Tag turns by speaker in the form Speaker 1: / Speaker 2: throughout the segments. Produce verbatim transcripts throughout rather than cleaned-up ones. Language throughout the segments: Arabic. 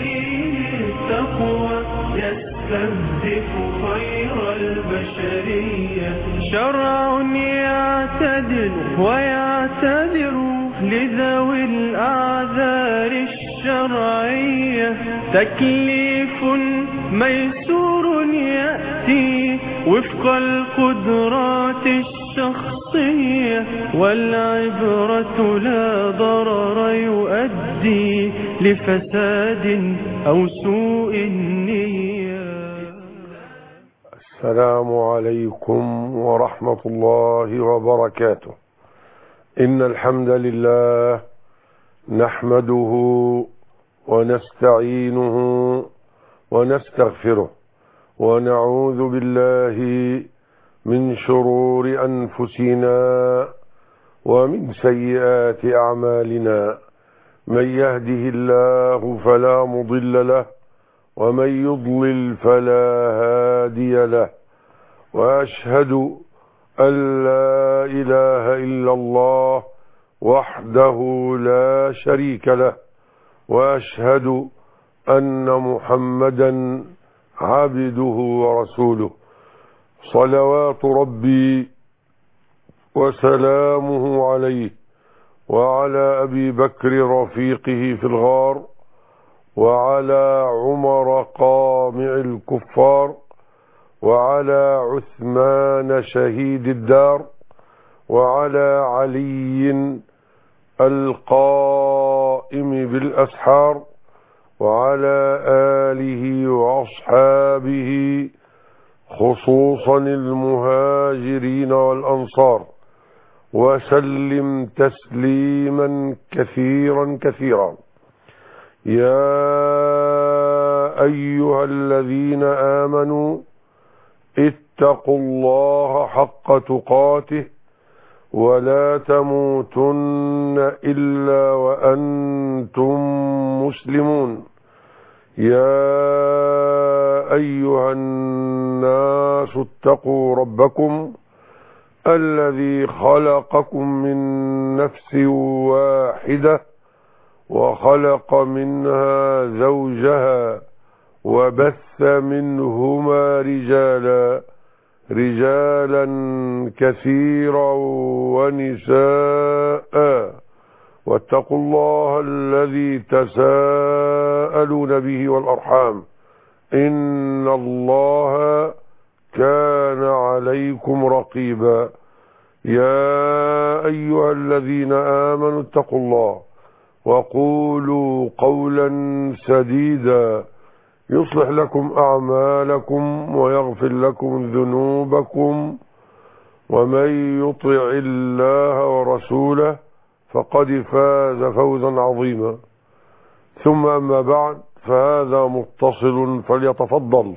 Speaker 1: دين التقوى يستهدف خير البشرية. شرع يعتدل ويعتذر لذوي الأعذار الشرعية. تكليف ميسور يأتي وفق القدرات الشخصية، والعبرة لا ضرر يؤدي لفساد أو سوء النية.
Speaker 2: السلام عليكم ورحمة الله وبركاته. إن الحمد لله نحمده ونستعينه ونستغفره، ونعوذ بالله من شرور أنفسنا ومن سيئات أعمالنا. من يهده الله فلا مضل له، ومن يضلل فلا هادي له. وأشهد أن لا إله إلا الله وحده لا شريك له، وأشهد أن محمدا عبده ورسوله، صلوات ربي وسلامه عليه وعلى أبي بكر رفيقه في الغار، وعلى عمر قامع الكفار، وعلى عثمان شهيد الدار، وعلى علي القائم بالأسحار، وعلى آله وأصحابه خصوصا المهاجرين والأنصار، وسلم تسليما كثيرا كثيرا. يا أيها الذين آمنوا اتقوا الله حق تقاته ولا تموتن إلا وأنتم مسلمون. يا أيها الناس اتقوا ربكم الذي خلقكم من نفس واحدة، وخلق منها زوجها، وبث منهما رجالا رجالا كثيرا ونساء. واتقوا الله الذي تساءلون به والأرحام، إن الله كان عليكم رقيبا. يا أيها الذين آمنوا اتقوا الله وقولوا قولا سديدا يصلح لكم أعمالكم ويغفر لكم ذنوبكم، ومن يطع الله ورسوله فقد فاز فوزا عظيما. ثم أما بعد، فهذا متصل فليتفضل.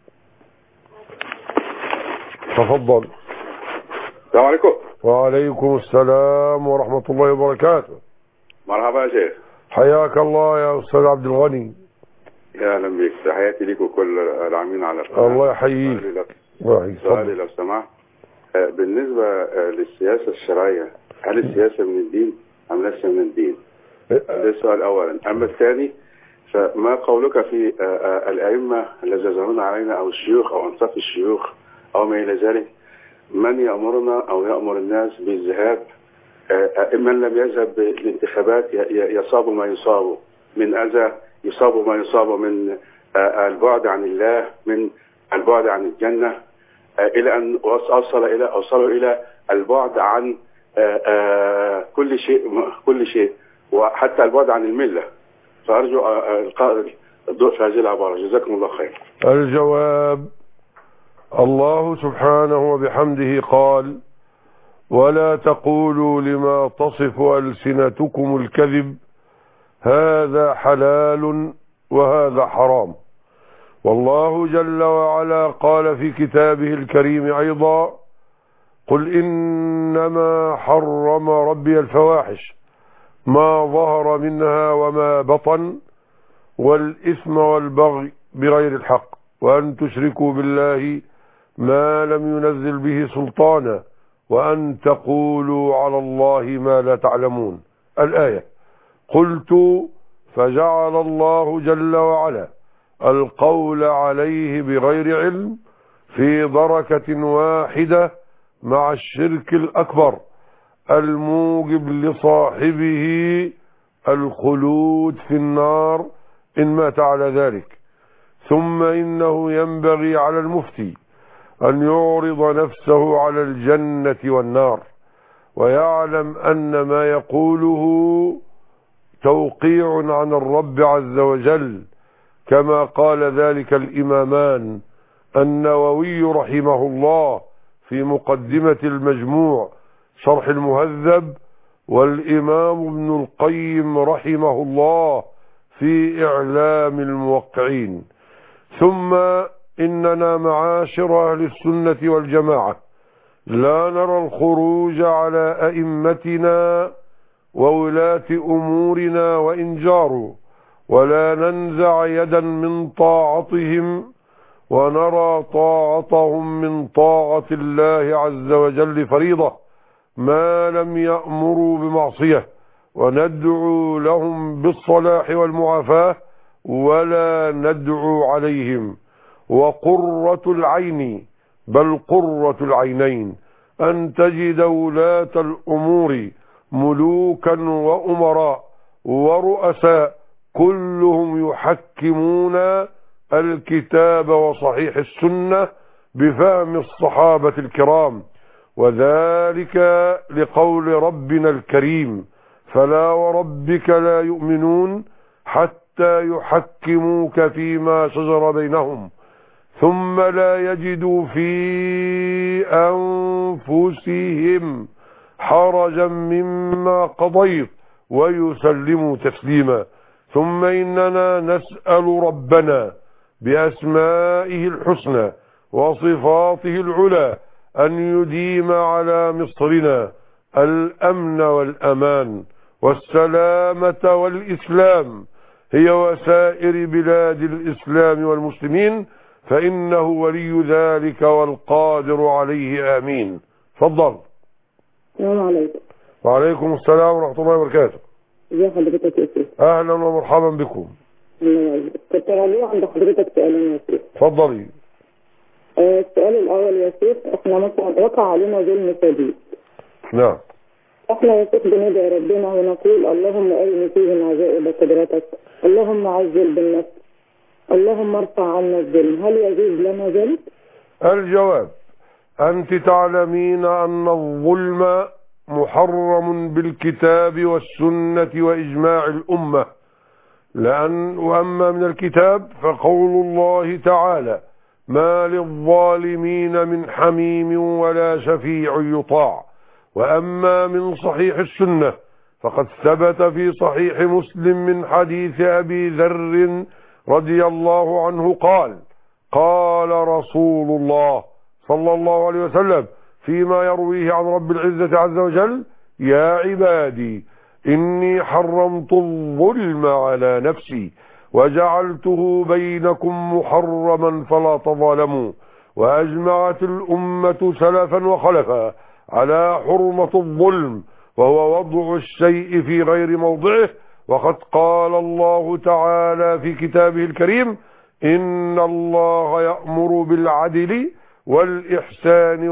Speaker 2: تفضل.
Speaker 3: السلام عليكم.
Speaker 2: وعليكم السلام ورحمة الله وبركاته.
Speaker 3: مرحبا يا شيخ.
Speaker 2: حياك الله يا أستاذ عبد الغني.
Speaker 3: يا أهلا بك، تحياتي ليك وكل العاملين على القناة.
Speaker 2: الله يحييك.
Speaker 3: سؤالي لو سمحت، بالنسبة للسياسة الشرعية، هل السياسة من الدين أم ليس من الدين؟ ده السؤال أولا. أما الثاني، فما قولك في الأئمة الذين يظهرون علينا أو الشيوخ أو أنصاف الشيوخ أو ما إلى ذلك، من يأمرنا أو يأمر الناس بالذهاب، من لم يذهب بالانتخابات يصاب ما يصاب من أذى، يصاب ما يصاب من البعد عن الله، من البعد عن الجنة، إلى أن أوصل إلى أوصلوا إلى البعد عن كل شيء كل شيء وحتى البعد عن الملة. فأرجو القاء الضوء في هذه العبارة. جزاكم الله خير.
Speaker 2: الجواب: الله سبحانه وبحمده قال: ولا تقولوا لما تصف ألسنتكم الكذب هذا حلال وهذا حرام. والله جل وعلا قال في كتابه الكريم أيضا: قل إنما حرم ربي الفواحش ما ظهر منها وما بطن والإثم والبغي بغير الحق وأن تشركوا بالله ما لم ينزل به سلطانا وأن تقولوا على الله ما لا تعلمون. الآية. قلت فجعل الله جل وعلا القول عليه بغير علم في بركة واحدة مع الشرك الأكبر الموجب لصاحبه الخلود في النار إن مات على ذلك. ثم إنه ينبغي على المفتي أن يعرض نفسه على الجنة والنار ويعلم أن ما يقوله توقيع عن الرب عز وجل، كما قال ذلك الإمامان النووي رحمه الله في مقدمة المجموع شرح المهذب، والإمام ابن القيم رحمه الله في إعلام الموقعين. ثم إننا معاشر أهل السنة والجماعة لا نرى الخروج على أئمتنا وولاة أمورنا وإن جاروا، ولا ننزع يدا من طاعتهم، ونرى طاعتهم من طاعة الله عز وجل فريضة ما لم يأمروا بمعصية، وندعو لهم بالصلاح والمعافاة ولا ندعو عليهم. وقرة العين بل قرة العينين أن تجد ولاة الأمور ملوكا وأمراء ورؤساء كلهم يحكمون الكتاب وصحيح السنة بفهم الصحابة الكرام، وذلك لقول ربنا الكريم: فلا وربك لا يؤمنون حتى يحكموك فيما شجر بينهم ثم لا يجدوا في أنفسهم حرجا مما قضيت ويسلموا تسليما. ثم إننا نسأل ربنا بأسمائه الحسنى وصفاته العلى أن يديم على مصرنا الأمن والأمان والسلامة والإسلام هي وسائر بلاد الإسلام والمسلمين، فإنه ولي ذلك والقادر عليه. آمين. تفضل.
Speaker 4: السلام عليكم.
Speaker 2: وعليكم السلام ورحمة الله وبركاته.
Speaker 4: ازي حضرتك يا سيدي؟
Speaker 2: أهلا ومرحبا بكم.
Speaker 4: كنت راجع عند حضرتك سؤالين يا سيدي.
Speaker 2: تفضلي.
Speaker 4: آه السؤال الأول يا سيدي، احنا مثلا وقع علينا ظلم شديد.
Speaker 2: نعم.
Speaker 4: احنا يا سيدي بندعي ربنا ونقول: اللهم أرني فيهم عجائب قدرتك، اللهم عزل بالنفس، اللهم ارفع عنا الظلم. هل يجوز لنا ذلك؟
Speaker 2: الجواب: أنت تعلمين أن الظلم محرم بالكتاب والسنة وإجماع الأمة، لأن وأما من الكتاب فقول الله تعالى: ما للظالمين من حميم ولا شفيع يطاع. وأما من صحيح السنة فقد ثبت في صحيح مسلم من حديث أبي ذر رضي الله عنه قال: قال رسول الله صلى الله عليه وسلم فيما يرويه عن رب العزة عز وجل: يا عبادي إني حرمت الظلم على نفسي وجعلته بينكم محرما فلا تظالموا. وأجمعت الأمة سلفا وخلفا على حرمة الظلم، وهو وضع الشيء في غير موضعه. وقد قال الله تعالى في كتابه الكريم: إن الله يأمر بالعدل والإحسان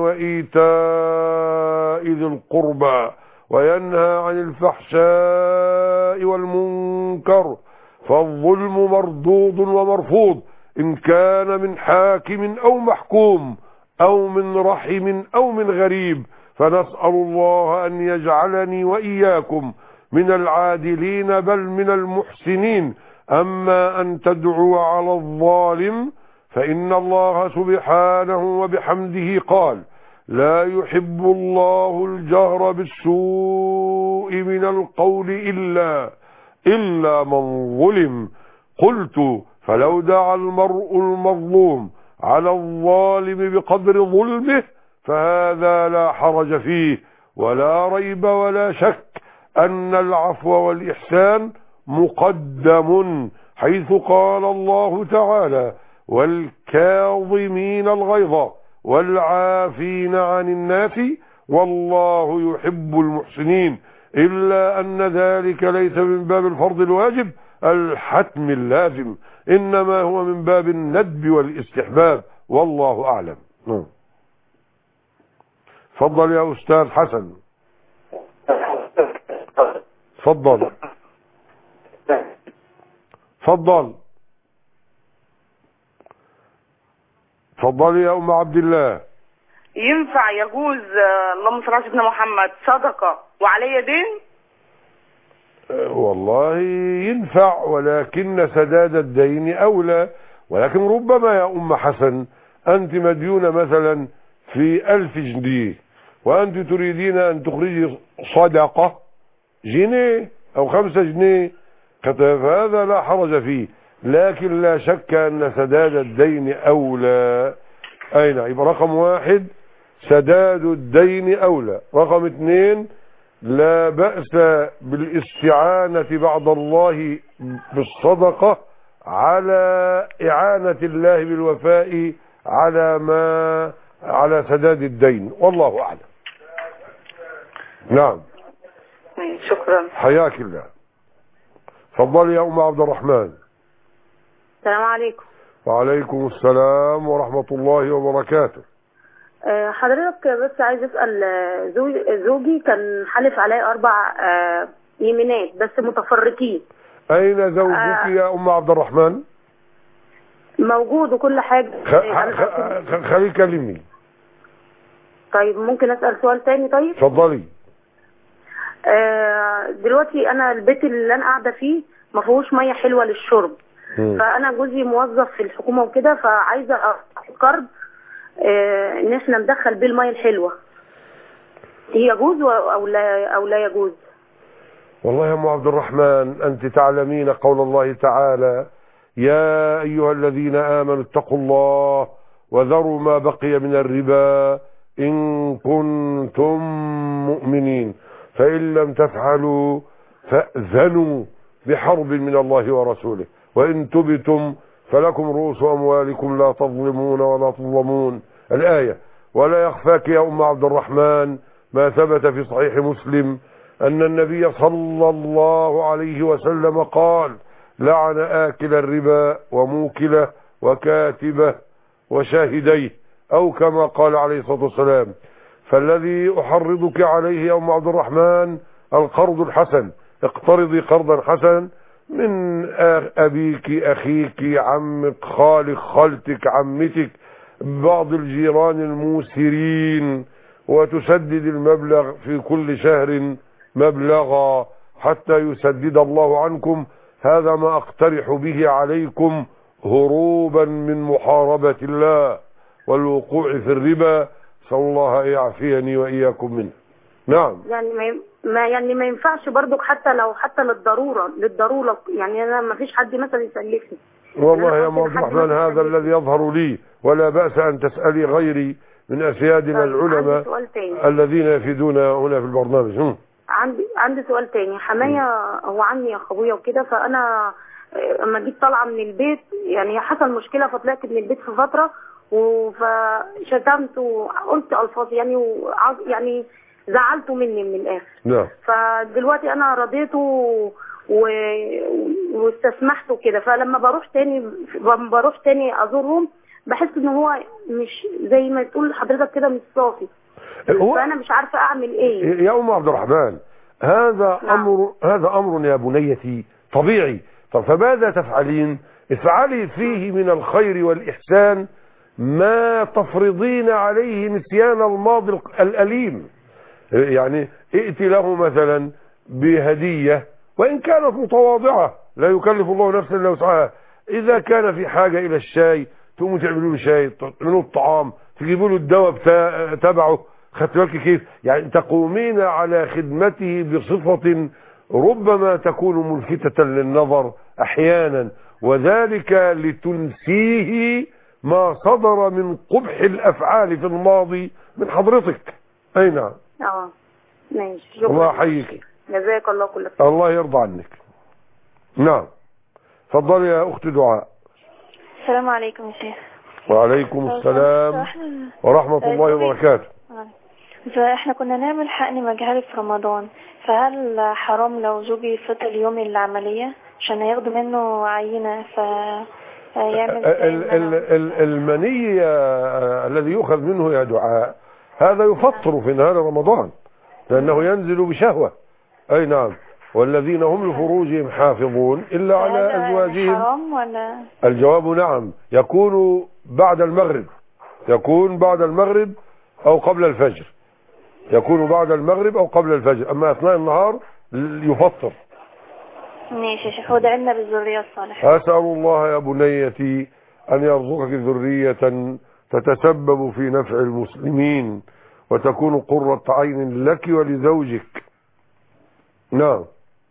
Speaker 2: وإيتاء ذي القربى وينهى عن الفحشاء والمنكر. فالظلم مردود ومرفوض إن كان من حاكم أو محكوم أو من رحم أو من غريب. فنسأل الله أن يجعلني وإياكم من العادلين بل من المحسنين. أما أن تدعو على الظالم فإن الله سبحانه وبحمده قال: لا يحب الله الجهر بالسوء من القول إلا إلا من ظلم. قلت: فلو دعا المرء المظلوم على الظالم بقدر ظلمه فهذا لا حرج فيه، ولا ريب ولا شك أن العفو والإحسان مقدم، حيث قال الله تعالى: والكاظمين الغيظ والعافين عن الناس والله يحب المحسنين. إلا أن ذلك ليس من باب الفرض الواجب، الحتم اللازم، إنما هو من باب الندب والاستحباب، والله أعلم. تفضل يا أستاذ حسن. تفضل تفضل تفضل يا أم عبد الله.
Speaker 5: ينفع يجوز اللهم صل على سيدنا محمد صدقة وعلي دين؟
Speaker 2: أه والله ينفع، ولكن سداد الدين أولى. ولكن ربما يا أم حسن أنت مديونة مثلا في ألف جنيه، وأنت تريدين أن تخرجي صدقة جنيه أو خمسة جنيه، فهذا لا حرج فيه، لكن لا شك أن سداد الدين أولى. أين يبقى رقم واحد سداد الدين أولى. رقم اثنين لا بأس بالاستعانة بعد الله بالصدقة على إعانة الله بالوفاء على ما على سداد الدين، والله أعلم. نعم
Speaker 5: شكرا.
Speaker 2: حياك الله. تفضلي يا أم عبد الرحمن.
Speaker 6: السلام عليكم.
Speaker 2: وعليكم السلام ورحمة الله وبركاته.
Speaker 6: حضرتك بس عايز اسال، زوجي كان حلف علي اربع يمينات بس متفرقين.
Speaker 2: اين زوجك آه يا ام عبد الرحمن؟
Speaker 6: موجود وكل حاجه.
Speaker 2: خ... خليه يكلمني.
Speaker 6: طيب ممكن اسال سؤال تاني؟ طيب
Speaker 2: اتفضلي.
Speaker 6: آه دلوقتي انا البيت اللي انا قاعده فيه ما فيهوش ميه حلوه للشرب، م. فانا جوزي موظف في الحكومه وكده، فعايزه قرض آه ان احنا ندخل بيه الميه الحلوه، يجوز او لا او لا يجوز؟
Speaker 2: والله يا ام عبد الرحمن انت تعلمين قول الله تعالى: يا ايها الذين امنوا اتقوا الله وذروا ما بقي من الربا ان كنتم مؤمنين، فان لم تفعلوا فاذنوا بحرب من الله ورسوله، وان تبتم فلكم رؤوس اموالكم لا تظلمون ولا تظلمون. الآية. ولا يخفاك يا أم عبد الرحمن ما ثبت في صحيح مسلم أن النبي صلى الله عليه وسلم قال: لعن آكل الربا وموكله وكاتبه وشاهديه، أو كما قال عليه الصلاة والسلام. فالذي أحرضك عليه يا أم عبد الرحمن القرض الحسن، اقترضي قرضا حسنا من أبيك أخيك عمك خالك خالتك عمتك بعض الجيران الموسرين، وتسدد المبلغ في كل شهر مبلغا حتى يسدد الله عنكم. هذا ما أقترح به عليكم هروبا من محاربة الله والوقوع في الربا، صلى الله يعافيني وإياكم منه. نعم.
Speaker 6: يعني ما يعني ما ينفعش برضك حتى لو حتى للضرورة للضرورة يعني أنا ما فيش حد مثلا يسلفني.
Speaker 2: والله يا عبد الرحمن هذا الذي يظهر لي، ولا بأس أن تسألي غيري من أسيادنا العلماء الذين يفيدون هنا في البرنامج. هم.
Speaker 6: عندي عندي سؤال تاني. حماية هو عني أخويا وكده، فأنا اما جيت طالعة من البيت يعني حصل مشكلة فطلعت من البيت في فترة، وشتمت وقلت ألفاظ يعني وعض يعني زعلته مني من الآخر.
Speaker 2: نعم.
Speaker 6: فدلوقتي أنا رضيته و... واستسمحته كده، فلما بروح تاني لما بروح تاني أزورهم بحس إن هو مش زي ما تقول حضرتك كده مش صافي، فأنا مش عارفة أعمل إيه.
Speaker 2: يا أم عبد الرحمن هذا نعم. أمر هذا أمر يا بنيتي طبيعي. طب فماذا تفعلين؟ افعلي فيه من الخير والإحسان ما تفرضين عليه نسيان الماضي الأليم. يعني ائتي له مثلا بهدية وإن كانت متواضعة، لا يكلف الله نفسا إلا وسعها. إذا كان في حاجة إلى الشاي تقوموا تعملوا له شاي، تعملوا الطعام، تجيبوا له الدواء تبعه. خدت بالك كيف؟ يعني تقومين على خدمته بصفة ربما تكون ملفتة للنظر أحيانا، وذلك لتنسيه ما صدر من قبح الأفعال في الماضي من حضرتك. أي نعم.
Speaker 6: اه ماشي. شكرا.
Speaker 2: الله يحييك.
Speaker 6: جزاك الله كل خير.
Speaker 2: الله يرضى عنك. نعم. تفضلي يا أخت دعاء.
Speaker 7: السلام عليكم يا شيخ.
Speaker 2: وعليكم السلام ورحمة الله وبركاته.
Speaker 7: فاحنا كنا نعمل حقن مجهري في رمضان، فهل حرام لو زوجي فطر يوم العملية عشان هياخدوا منه عينة فيعمل
Speaker 2: المني الذي يؤخذ منه يا دعاء هذا يفطر في نهار رمضان لأنه ينزل بشهوة. أي نعم. والذين هم لفروجهم حافظون إلا على أزواجهم.
Speaker 7: حرام ولا؟
Speaker 2: الجواب نعم. يكون بعد المغرب، يكون بعد المغرب أو قبل الفجر، يكون بعد المغرب أو قبل الفجر. أما أثناء النهار يفطر.
Speaker 7: ماشي يا شيخ. ودعنا بالذرية الصالحة.
Speaker 2: أسأل الله يا بنيتي أن يرزقك ذرية تتسبب في نفع المسلمين وتكون قرة عين لك ولزوجك. نعم.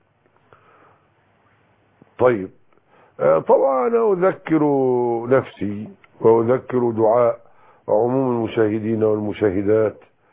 Speaker 2: طيب طبعا أنا أذكر نفسي وأذكر دعاء وعموم المشاهدين والمشاهدات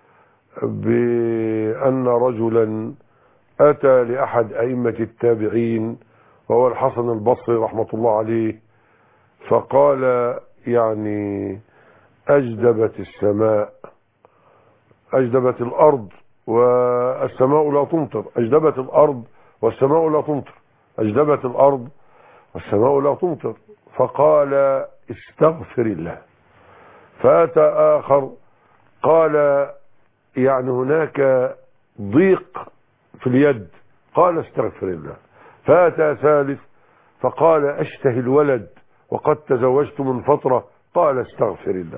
Speaker 2: بأن رجلا أتى لأحد أئمة التابعين وهو الحسن البصري رحمة الله عليه فقال يعني أجدبت السماء، أجدبت الأرض والسماء لا تمطر، أجدبت الأرض والسماء لا تمطر، أجدبت الأرض والسماء لا تمطر. فقال استغفر الله. فأتى آخر قال يعني هناك ضيق في اليد، قال استغفر الله. فأتى ثالث فقال أشتهي الولد وقد تزوجت من فترة، قال استغفر الله.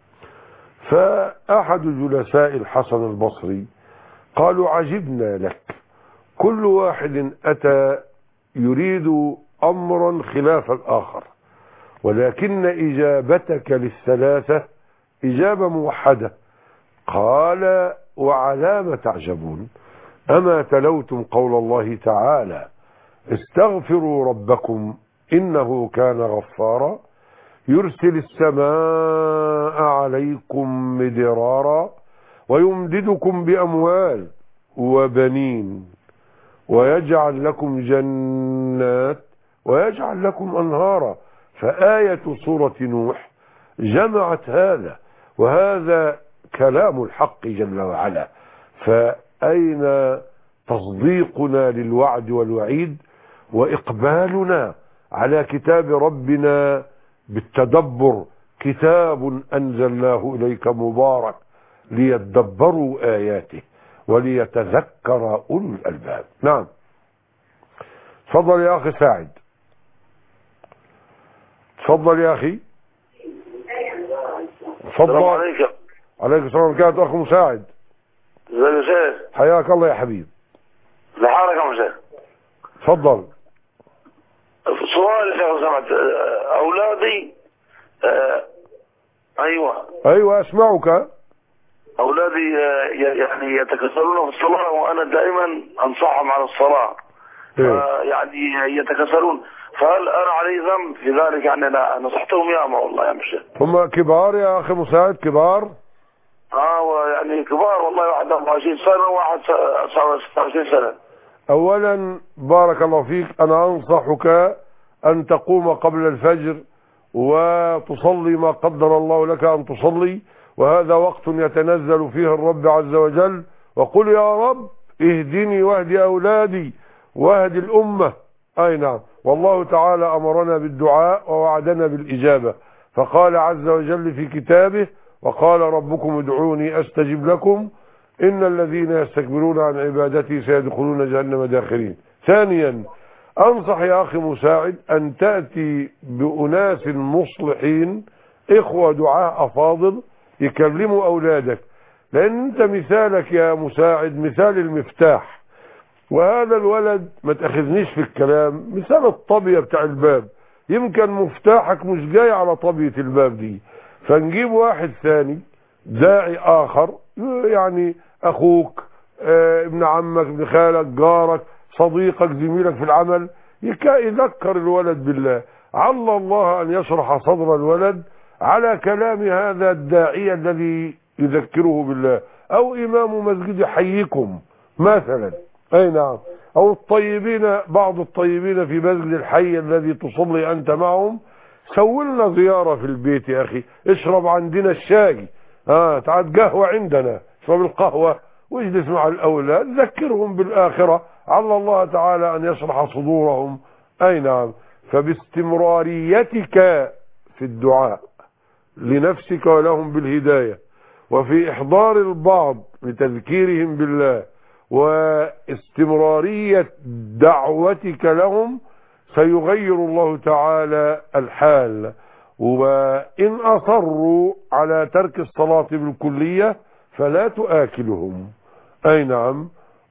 Speaker 2: فأحد جلساء الحسن البصري قالوا عجبنا لك، كل واحد أتى يريد أمرا خلاف الآخر ولكن إجابتك للثلاثة إجابة موحدة. قال وعلى ما تعجبون؟ أما تلوتم قول الله تعالى استغفروا ربكم إنه كان غفارا يرسل السماء عليكم مدرارا ويمددكم بأموال وبنين ويجعل لكم جنات ويجعل لكم أنهارا. فآية سورة نوح جمعت هذا، وهذا كلام الحق جل وعلا. فأين تصديقنا للوعد والوعيد وإقبالنا على كتاب ربنا بالتدبر؟ كتاب أنزلناه إليك مبارك ليتدبروا آياته وليتذكر أولو الألباب. نعم. تفضل يا أخي ساعد، تفضل يا أخي، تفضل. السلام عليكم. عليكم السلام ورحمة الله. أخو مساعد.
Speaker 8: ازيك يا شيخ؟
Speaker 2: حياك الله يا حبيب.
Speaker 8: لحالك يا شيخ.
Speaker 2: تفضل.
Speaker 8: سؤال يا شيخ سمعت أولادي آه أيوة
Speaker 2: أيوة أسمعك.
Speaker 8: أولادي يعني يتكسرون في الصلاة وأنا دائما أنصحهم على الصلاة. إيه؟ يعني يتكسرون، فهل أنا علي ذنب في ذلك؟ يعني أنا نصحتهم ياما والله يا مشي.
Speaker 2: هم كبار يا أخي مساعد؟ كبار؟
Speaker 8: آه يعني كبار والله، واحد أربعة وعشرين سنة وواحد ستة وعشرين سنة.
Speaker 2: أولا بارك الله فيك، أنا أنصحك أن تقوم قبل الفجر وتصلي ما قدر الله لك أن تصلي، وهذا وقت يتنزل فيه الرب عز وجل. وقل يا رب اهدني واهدي أولادي واهدي الأمة. أي نعم. والله تعالى أمرنا بالدعاء ووعدنا بالإجابة، فقال عز وجل في كتابه وقال ربكم ادعوني أستجب لكم إن الذين يستكبرون عن عبادتي سيدخلون جهنم داخرين. ثانيا أنصح يا أخي مساعد أن تأتي بأناس مصلحين، إخوة دعاء أفاضل يكلموا أولادك، لأن أنت مثالك يا مساعد مثال المفتاح، وهذا الولد ما تأخذنيش في الكلام مثال الطبية بتاع الباب، يمكن مفتاحك مش جاي على طبية الباب دي، فنجيب واحد ثاني داعي آخر، يعني أخوك اه ابن عمك ابن خالك جارك صديقك زميلك في العمل، يذكر الولد بالله، عل الله أن يشرح صدر الولد على كلام هذا الداعية الذي يذكره بالله، أو إمام مسجد حيكم مثلا. أي نعم. أو الطيبين، بعض الطيبين في مسجد الحي الذي تصلي أنت معهم، سولنا زيارة في البيت يا أخي، اشرب عندنا الشاي، آه تعال قهوة عندنا، اشرب القهوة واجلس مع الأولاد، ذكرهم بالآخرة، على الله تعالى أن يشرح صدورهم أي نعم. فباستمراريتك في الدعاء لنفسك ولهم بالهداية، وفي إحضار البعض لتذكيرهم بالله، واستمرارية دعوتك لهم، سيغير الله تعالى الحال. وإن أصروا على ترك الصلاة بالكلية فلا تآكلهم. أي نعم.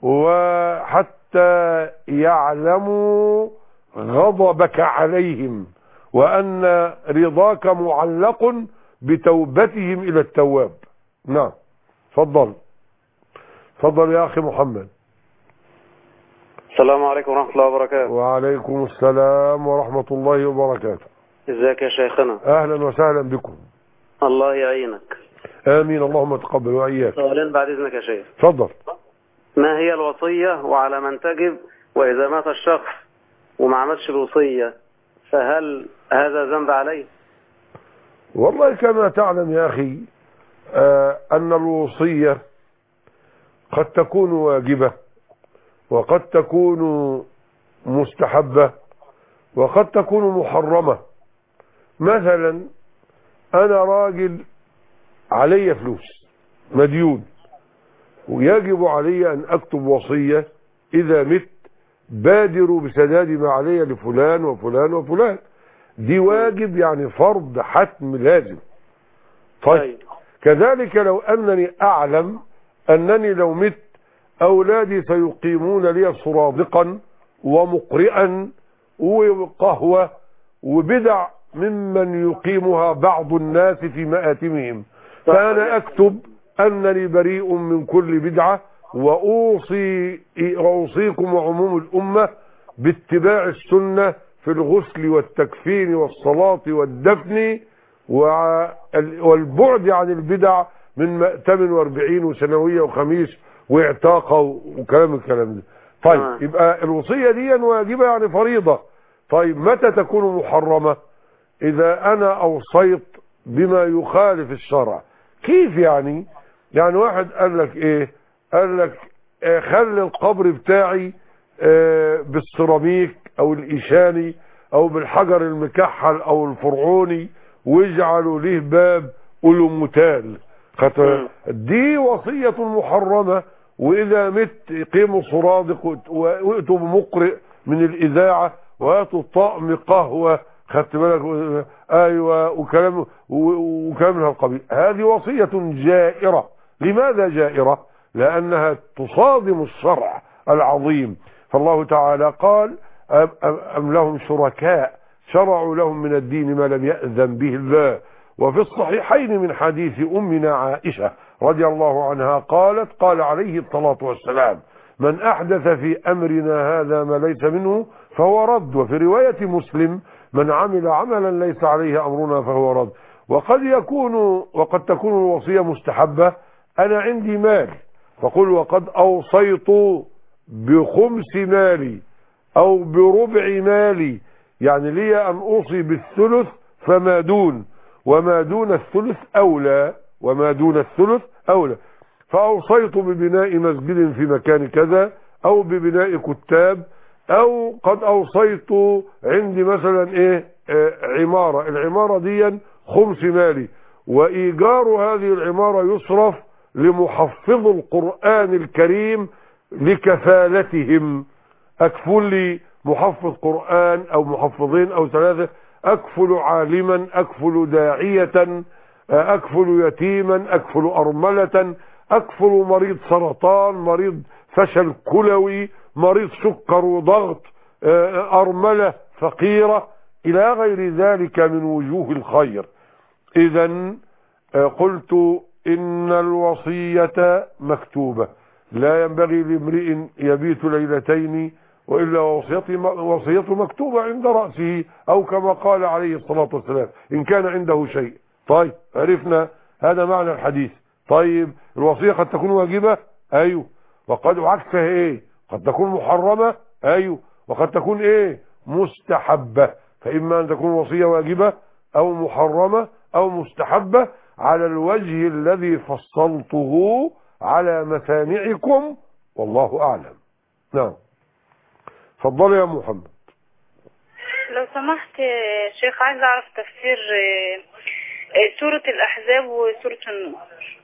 Speaker 2: وحتى يعلموا غضبك عليهم، وأن رضاك معلق بتوبتهم إلى التواب. نعم. فضل فضل يا أخي محمد.
Speaker 9: السلام عليكم ورحمة الله وبركاته.
Speaker 2: وعليكم السلام ورحمة الله وبركاته.
Speaker 9: ازيك يا شيخنا؟
Speaker 2: أهلا وسهلا بكم.
Speaker 9: الله يعينك.
Speaker 2: آمين. اللهم تقبل وإياك.
Speaker 9: سؤالين بعد إذنك يا شيخ.
Speaker 2: تفضل.
Speaker 9: ما هي الوصية وعلى من تجب؟ وإذا مات الشخص وما عملش الوصية فهل هذا ذنب عليه؟
Speaker 2: والله كما تعلم يا أخي آه أن الوصية قد تكون واجبة، وقد تكون مستحبة، وقد تكون محرمة. مثلا أنا راجل علي فلوس، مديون، ويجب علي أن أكتب وصية إذا مت بادروا بسداد ما علي لفلان وفلان وفلان. دي واجب، يعني فرض حتم لازم. طيب كذلك لو أنني أعلم أنني لو مت أولادي سيقيمون لي سرادقا ومقرئا وقهوة وبدع ممن يقيمها بعض الناس في مآتمهم، فأنا أكتب أنني بريء من كل بدعة، وأوصي وأوصيكم وعموم الأمة باتباع السنة في الغسل والتكفين والصلاة والدفن والبعد عن البدع من مأتم واربعين وسنوية وخميس واعتاقة وكلام الكلام ده. طيب آه. يبقى الوصية دي واجبة، يعني فريضة. طيب متى تكون محرمة؟ إذا أنا أوصيت بما يخالف الشرع. كيف يعني؟ يعني واحد قال لك إيه؟ قال لك آه خلي القبر بتاعي آه بالسيراميك أو الإيشاني أو بالحجر المكحل أو الفرعوني، واجعلوا له باب ألومتال. دي وصية محرمة. وإذا مت قيموا صرادق واتوا بمقرئ من الإذاعة واتوا طقم قهوة، خدت بالك؟ أيوة، وكلام وكلام من القبيل. هذه وصية جائرة. لماذا جائرة؟ لأنها تصادم الشرع العظيم. فالله تعالى قال أم لهم شركاء شرعوا لهم من الدين ما لم يأذن به الله. وفي الصحيحين من حديث أمنا عائشة رضي الله عنها قالت قال عليه الصلاة والسلام من أحدث في أمرنا هذا ما ليس منه فهو رد. وفي رواية مسلم من عمل عملا ليس عليه أمرنا فهو رد. وقد يكون وقد تكون الوصية مستحبة. أنا عندي مال فقل وقد أوصيت بخمس مالي أو بربع مالي، يعني لي أن أوصي بالثلث فما دون، وما دون الثلث أولى، وما دون الثلث أولى. فأوصيت ببناء مسجد في مكان كذا، أو ببناء كتاب، أو قد أوصيت عندي مثلا إيه آه عمارة، العمارة دي خمس مالي، وإيجار هذه العمارة يصرف لمحفظ القرآن الكريم لكفالتهم. أكفل لي محفظ قرآن أو محفظين أو ثلاثة، أكفل عالما، أكفل داعية، أكفل يتيما، أكفل أرملة، أكفل مريض سرطان، مريض فشل كلوي، مريض سكر وضغط، أرملة فقيرة، إلى غير ذلك من وجوه الخير. إذن قلت إن الوصية مكتوبة، لا ينبغي لامرئ يبيت ليلتين وإلا وصيته مكتوبة عند رأسه، أو كما قال عليه الصلاة والسلام إن كان عنده شيء. طيب عرفنا هذا معنى الحديث. طيب الوصية قد تكون واجبة، أيوه، وقد عكسها إيه؟ قد تكون محرمة، أيوه، وقد تكون إيه؟ مستحبة. فإما أن تكون وصية واجبة أو محرمة أو مستحبة على الوجه الذي فصلته على مسامعكم، والله أعلم. نعم. فضل يا محمد.
Speaker 7: لو سمحت يا شيخ، عايز اعرف تفسير آه، آه، سورة الأحزاب وسورة النور.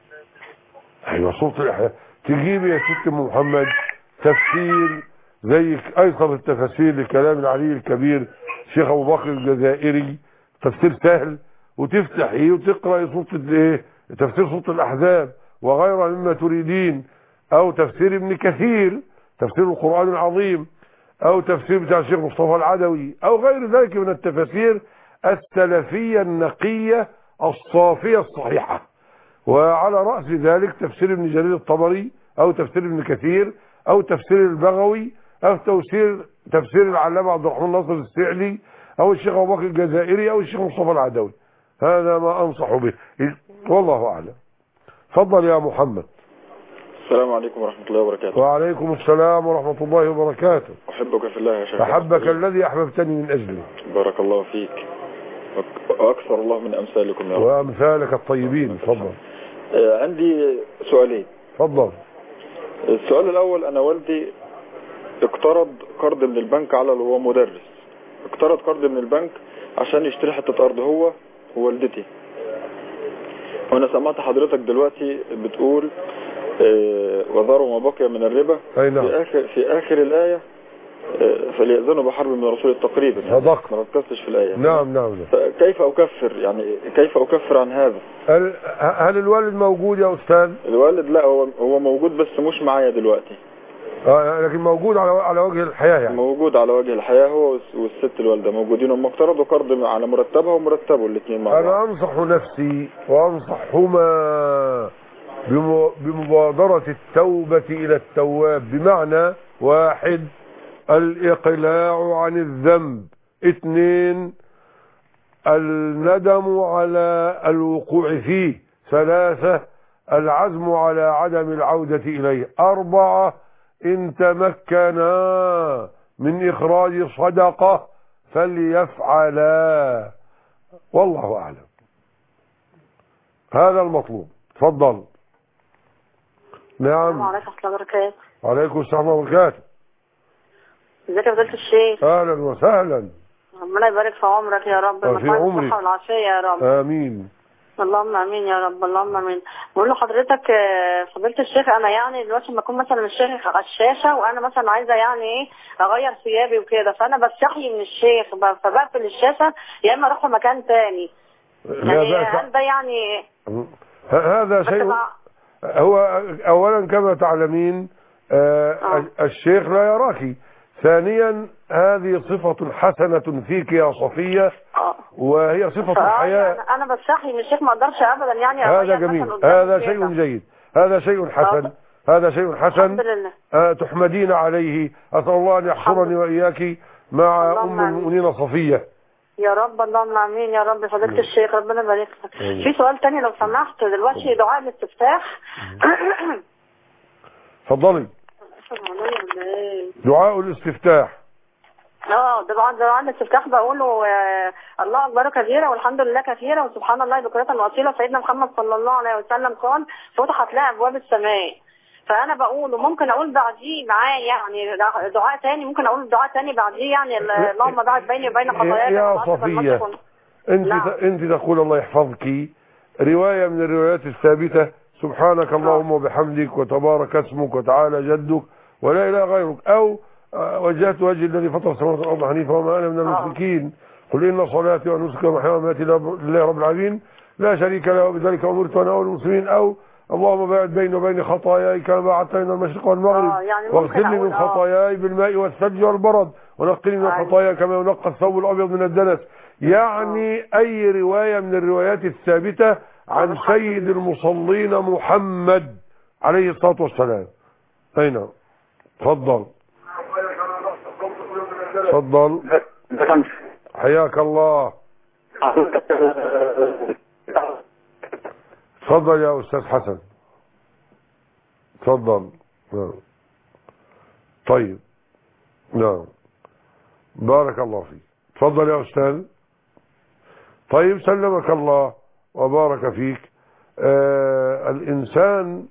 Speaker 2: ايوه سورة الأحزاب. تجيب يا ست محمد تفسير زي ايسر التفاسير لكلام العلي الكبير شيخ ابو بكر الجزائري، تفسير سهل، وتفتحيه وتقرأ سورة الايه تفسير سورة الأحزاب وغيرها مما تريدين، او تفسير ابن كثير تفسير القرآن العظيم، او تفسير بتاع الشيخ مصطفى العدوي، او غير ذلك من التفاسير السلفية النقية الصافية الصحيحة. وعلى رأس ذلك تفسير ابن جرير الطبري، او تفسير ابن كثير، او تفسير البغوي، او تفسير تفسير العلامة عبد الرحمن ناصر السعدي، او الشيخ ابو بكر الجزائري، او الشيخ مصطفى العدوي. هذا ما انصح به، والله اعلم. تفضل يا محمد.
Speaker 10: السلام عليكم ورحمة الله وبركاته.
Speaker 2: وعليكم السلام ورحمة الله وبركاته.
Speaker 10: أحبك في الله يا شيخ.
Speaker 2: أحبك الذي أحببتني من أجله.
Speaker 10: بارك الله فيك وأكثر الله من أمثالكم يا رب.
Speaker 2: وأمثالك الطيبين. تفضل.
Speaker 10: آه عندي سؤالين.
Speaker 2: تفضل.
Speaker 10: السؤال الأول، أنا والدي اقترض قرض من البنك على اللي هو مدرس، اقترض قرض من البنك عشان يشتري حتة أرض هو ووالدتي. وأنا سمعت حضرتك دلوقتي بتقول آه وذروا ما بقي من الربا.
Speaker 2: أي نعم.
Speaker 10: في آخر في آخر الآية آه فليأذنوا بحرب من الرسول تقريبا.
Speaker 2: صدق.
Speaker 10: ما ركزتش في الآية.
Speaker 2: نعم نعم.
Speaker 10: كيف أكفر يعني كيف أكفر عن هذا؟
Speaker 2: هل, هل الوالد موجود يا أستاذ؟
Speaker 10: الوالد لا، هو هو موجود بس مش معايا دلوقتي.
Speaker 2: آه لكن موجود على على وجه الحياة يعني.
Speaker 10: موجود على وجه الحياة، هو والست الوالدة موجودين، هم اقترضوا قرض على مرتبها ومرتبه الاثنين مع بعض.
Speaker 2: أنا أنصح نفسي وأنصحهما بمبادرة التوبة إلى التواب، بمعنى واحد الإقلاع عن الذنب، اثنين الندم على الوقوع فيه، ثلاثة العزم على عدم العودة إليه، أربعة إن تمكنا من إخراج صدقة فليفعلا، والله أعلم. هذا المطلوب. تفضل. نعم.
Speaker 11: السلام عليكم ورحمة الله وبركاته.
Speaker 2: وعليكم السلام ورحمة الله وبركاته.
Speaker 11: ازيك يا فضيلة الشيخ؟
Speaker 2: اهلا وسهلا.
Speaker 11: ربنا يبارك في عمرك يا رب،
Speaker 2: في عمرك
Speaker 11: الصحة والعافية يا رب.
Speaker 2: امين.
Speaker 11: اللهم امين يا رب، اللهم امين. بقول لحضرتك فضيلة الشيخ، انا يعني دلوقتي لما اكون مثلا الشيخ على الشاشة وانا مثلا عايزة يعني ايه اغير ثيابي وكده، فانا بستحي من الشيخ فبقفل الشاشة يا اما اروح مكان تاني. يعني هل ده يعني
Speaker 2: هذا شيء؟ هو اولا كما تعلمين آه آه. الشيخ لا يراك، ثانيا هذه صفة حسنة فيك يا صفية آه. وهي صفة الحياة.
Speaker 11: يعني انا بستحي من الشيخ، ما اقدرش ابدا يعني.
Speaker 2: هذا جميل، هذا شيء جيد، هذا شيء حسن آه. هذا شيء حسن آه تحمدين عليه. اسال الله ان يحشرني واياك مع ام المؤمنين صفية
Speaker 11: يا رب. اللهم امين يا رب. فضيلة الشيخ ربنا يبارك لك. في سؤال تاني لو سمحت، دلوقتي دعاء الاستفتاح.
Speaker 2: اتفضلي. دعاء الاستفتاح.
Speaker 11: اه دعاء دعاء الاستفتاح بقوله آه الله اكبر كبيرا والحمد لله كثيرا وسبحان الله بكرة واصيلا. سيدنا محمد صلى الله عليه وسلم قال فتحت لها ابواب السماء. فانا بقوله ممكن اقول بعديه معاه يعني دعاء تاني، ممكن اقول دعاء تاني بعديه يعني اللهم باعد بيني وبين خطاياي.
Speaker 2: يا صفية انت نعم. انت تقول الله يحفظك رواية من الروايات الثابتة سبحانك اللهم وبحمدك وتبارك اسمك وتعالى جدك ولا اله غيرك، او وجهت وجهي الذي فطر السماوات والارض حنيفا وما انا من المشركين، قل ان صلاتي ونسكي ومحياي ومماتي لله رب العالمين لا شريك له وبذلك امرت وانا اول المسلمين، او اللهم باعد بيني وبين خطاياي كما باعدت بين المشرق والمغرب آه يعني واغسلني من خطاياي بالماء والثلج والبرد ونقني من خطاياي كما ينقى الثوب الابيض من الدنس. يعني آه. اي روايه من الروايات الثابته عن سيد المصلين محمد عليه الصلاه والسلام. اين تفضل تفضل حياك الله. تفضل يا أستاذ حسن تفضل. نعم طيب نعم بارك الله فيك. تفضل يا أستاذ. طيب سلمك الله وبارك فيك. آه الإنسان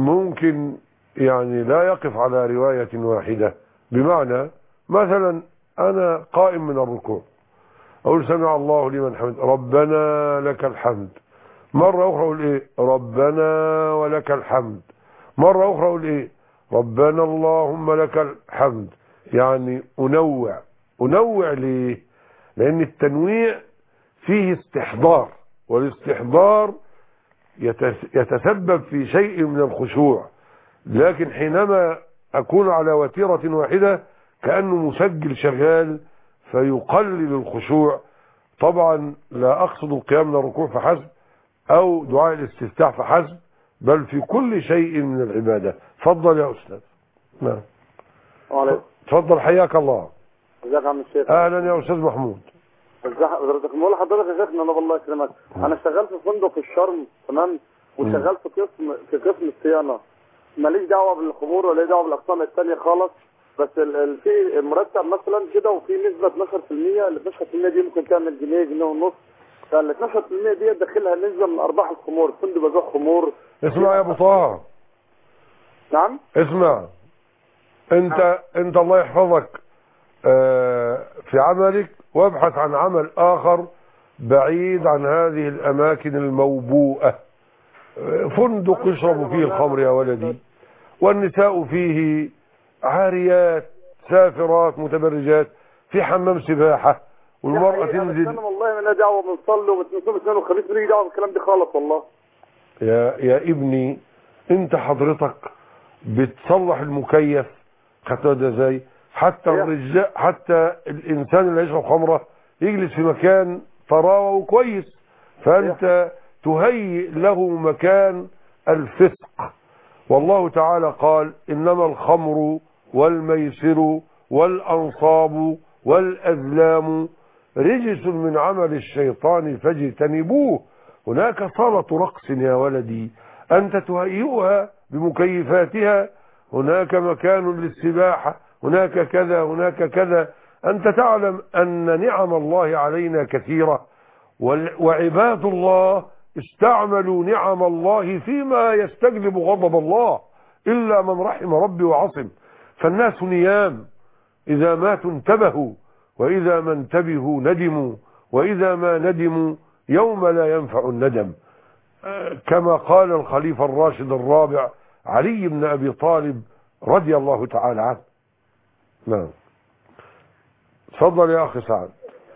Speaker 2: ممكن يعني لا يقف على رواية واحدة، بمعنى مثلا أنا قائم من الركوع أقول سمع الله لمن حمد ربنا لك الحمد، مرة أخرى أقول إيه ربنا ولك الحمد، مرة أخرى أقول إيه ربنا اللهم لك الحمد. يعني أنوع أنوع ليه؟ لأن التنويع فيه استحضار، والاستحضار يتسبب في شيء من الخشوع، لكن حينما أكون على وتيرة واحدة كأنه مسجل شغال فيقلل الخشوع. طبعا لا أقصد القيام من الركوع فحسب أو دعاء الاستفتاح فحسب، بل في كل شيء من العبادة. تفضل يا أستاذ. نعم تفضل حياك الله.
Speaker 12: ازيك يا عم الشيخ؟
Speaker 2: أهلا يا أستاذ محمود.
Speaker 12: ازي حضرتك؟ بقول لحضرتك يا شيخنا انا والله يكرمك، انا شغال في فندق في الشرم تمام، وشغال في قسم في قسم الصيانه، ماليش دعوه بالخمور ولا دعوه بالاقسام الثانيه خالص، بس ال ال في مرتب مثلا كده وفي نسبه اثناشر في المية، ال اثناشر في المية دي ممكن تعمل جنيه جنيه ونص، فال اثناشر في المية دي داخلها نسبه من ارباح الخمور، كنت ببيع خمور.
Speaker 2: اسمع يا ابو طه.
Speaker 12: نعم
Speaker 2: اسمع انت نعم. انت الله يحفظك آه في عملك، وابحث عن عمل اخر بعيد عن هذه الاماكن الموبوءه. فندق يشربوا فيه الخمر يا ولدي، والنساء فيه عاريات سافرات متبرجات، في حمام سباحه والمراه تنزل.
Speaker 12: انا والله ما دعوه بنصلي وبنصوم اثنين وخميس، ماليش دعوه بالكلام ده خالص والله.
Speaker 2: يا يا ابني انت حضرتك بتصلح المكيف، خدت ده ازاي؟ حتى الرجال حتى الانسان اللي يشرب خمره يجلس في مكان طراوه وكويس، فانت تهيئ له مكان الفسق. والله تعالى قال انما الخمر والميسر والانصاب والازلام رجس من عمل الشيطان فاجتنبوه. هناك صالة رقص يا ولدي انت تهيئها بمكيفاتها، هناك مكان للسباحة، هناك كذا هناك كذا. أنت تعلم أن نعم الله علينا كثيرة، وعباد الله استعملوا نعم الله فيما يستجلب غضب الله إلا من رحم ربي وعصم. فالناس نيام، إذا ماتوا انتبهوا، وإذا ما انتبهوا ندموا، وإذا ما ندموا يوم لا ينفع الندم، كما قال الخليفة الراشد الرابع علي بن أبي طالب رضي الله تعالى عنه. نعم تفضل يا أخي سعد.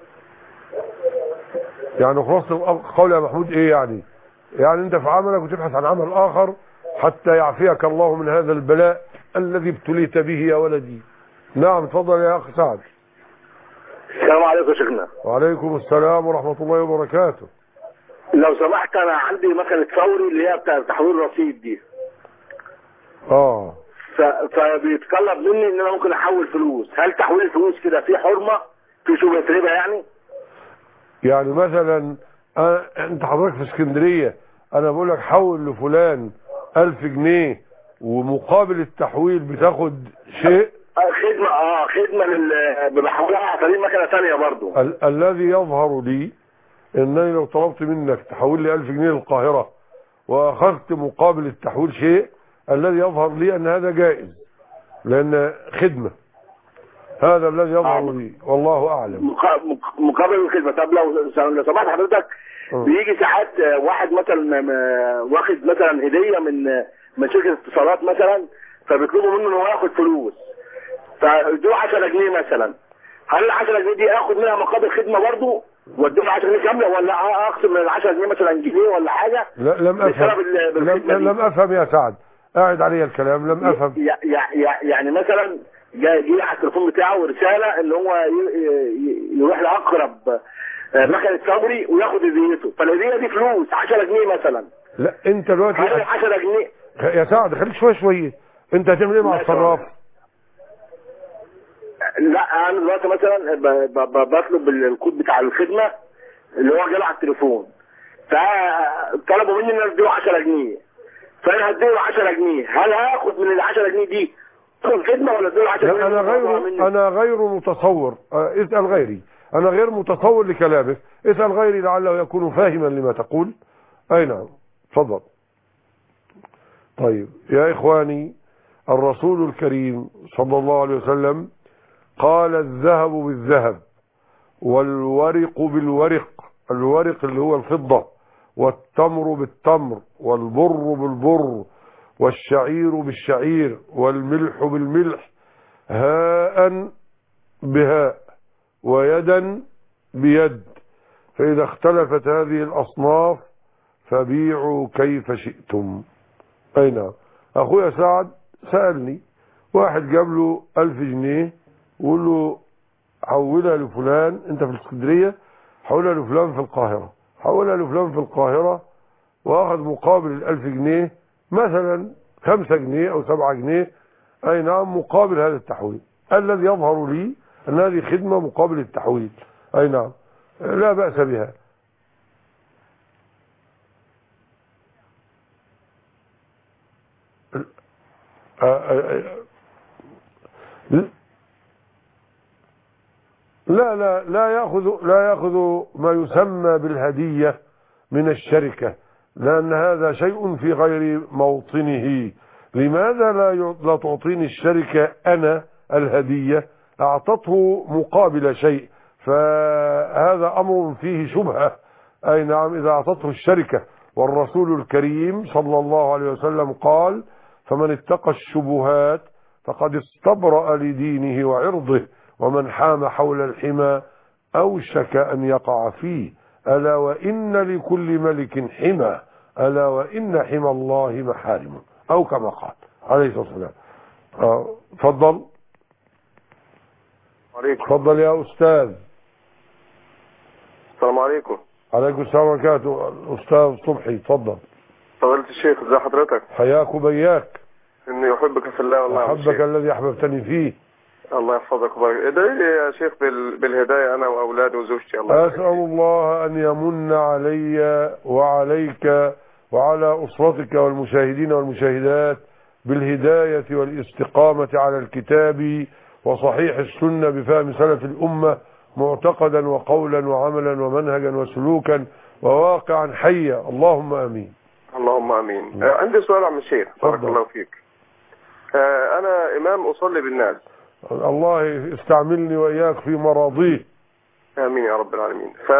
Speaker 2: يعني خلاصة قول يا محمود إيه يعني؟ يعني أنت في عملك وتبحث عن عمل آخر حتى يعفيك الله من هذا البلاء الذي ابتليت به يا ولدي. نعم تفضل يا أخي سعد.
Speaker 13: السلام عليكم يا شيخنا.
Speaker 2: وعليكم السلام ورحمة الله وبركاته.
Speaker 13: لو سمحت أنا عندي مكنة فوري اللي هي بتاع تحويل الرصيد دي.
Speaker 2: اه
Speaker 13: ف... فبيتطلب مني ان انا ممكن احول فلوس، هل تحويل الفلوس كده في حرمه في شبهه ربا يعني؟
Speaker 2: يعني مثلا أنا... انت حضرتك في اسكندريه، انا بقول لك حول لفلان ألف جنيه ومقابل التحويل بتاخد شيء
Speaker 13: خدمه اه خدمه لل بحولها على طريق مكنه ثانيه برضه.
Speaker 2: ال... الذي يظهر لي انني لو طلبت منك تحول لي ألف جنيه للقاهره واخذت مقابل التحويل شيء، الذي يظهر لي ان هذا جائز لان خدمه، هذا الذي يظهر لي والله اعلم.
Speaker 13: مقابل الخدمه. طب لو لو سمحت حضرتك بيجي ساعات واحد مثلا واخد مثلا هديه من من شركه اتصالات مثلا، فبيطلبوا منه انه ياخد فلوس، فيدوه عشرة جنيه مثلا، هل ال عشرة جنيه دي اخد منها مقابل خدمه برضه واديله عشرة جنيه كامله، ولا اقسم من ال عشرة جنيه مثلا جنيه ولا حاجه؟
Speaker 2: لا لم افهم لم, لم افهم يا سعد، قاعد علي الكلام لم افهم.
Speaker 13: يعني مثلا جاي على التليفون بتاعه رساله ان هو يروح لاقرب مكنه فوري وياخد هديته، فالهديه دي فلوس عشرة جنيه مثلا.
Speaker 2: لا انت دلوقتي
Speaker 13: عشرة جنيه
Speaker 2: يا سعد خليك شويه شويه، انت هتعمل ايه مع الصراف؟
Speaker 13: لا انا دلوقتي مثلا بطلب الكود بتاع الخدمه اللي هو جاله على التليفون، فطلبوا مني ان انا اديله عشرة جنيه، فانا هديله عشرة جنيه، هل هاخد من ال عشرة جنيه دي الخدمه ولا اديله عشرة جنيه؟
Speaker 2: انا غير انا غير متصور. اسال غيري، انا غير متصور لكلامك، اسال غيري لعله يكون فاهما لما تقول. اي نعم تفضل. طيب يا اخواني، الرسول الكريم صلى الله عليه وسلم قال الذهب بالذهب والورق بالورق، الورق اللي هو الفضة، والتمر بالتمر والبر بالبر والشعير بالشعير والملح بالملح، هاء بهاء ويدا بيد، فإذا اختلفت هذه الأصناف فبيعوا كيف شئتم. أي نعم. أخويا سعد سألني، واحد جاب له ألف جنيه وقول له حولها لفلان، أنت في الاسكندرية، حولها لفلان في القاهرة، حولها لفلان في القاهرة، وأخذ مقابل الألف جنيه مثلا خمسة جنيه أو سبعة جنيه. أي نعم، مقابل هذا التحويل. الذي يظهر لي أن هذه خدمة مقابل التحويل. أي نعم، لا بأس بها. لا لا لا يأخذ لا يأخذ ما يسمى بالهدية من الشركة، لأن هذا شيء في غير موطنه. لماذا لا لا تعطيني الشركة أنا الهدية؟ أعطته مقابل شيء، فهذا أمر فيه شبهة. أي نعم، إذا أعطته الشركة، والرسول الكريم صلى الله عليه وسلم قال: فمن اتقى الشبهات فقد استبرأ لدينه وعرضه، ومن حام حول الحمى أوشك أن يقع فيه، ألا وإن لكل ملك حمى، ألا وإن حمى الله محارمه، أو كما قال عليه الصلاة والسلام. آه، تفضل.
Speaker 14: عليكم.
Speaker 2: تفضل يا أستاذ.
Speaker 14: السلام عليكم.
Speaker 2: عليكم السلام ورحمة الله وبركاته. أستاذ صبحي، تفضل.
Speaker 14: فضيلة الشيخ، ازي حضرتك؟
Speaker 2: حياك وبياك.
Speaker 14: إني أحبك في الله والله.
Speaker 2: أحبك الذي أحببتني فيه.
Speaker 14: الله يحفظك ويبارك. ادعي لي يا شيخ بالهداية أنا وأولادي وزوجتي. الله
Speaker 2: أسأل الله أن يمن علي وعليك وعلى أسرتك والمشاهدين والمشاهدات بالهداية والاستقامة على الكتاب وصحيح السنة بفهم سلف الأمة، معتقدا وقولا وعملا ومنهجا وسلوكا وواقعا حيا، اللهم آمين.
Speaker 14: اللهم آمين. آه عندي سؤال عم الشيخ، بارك الله فيك. آه أنا إمام أصلي بالناس.
Speaker 2: الله استعملني وإياك في مراضيه.
Speaker 14: آمين يا رب العالمين. ف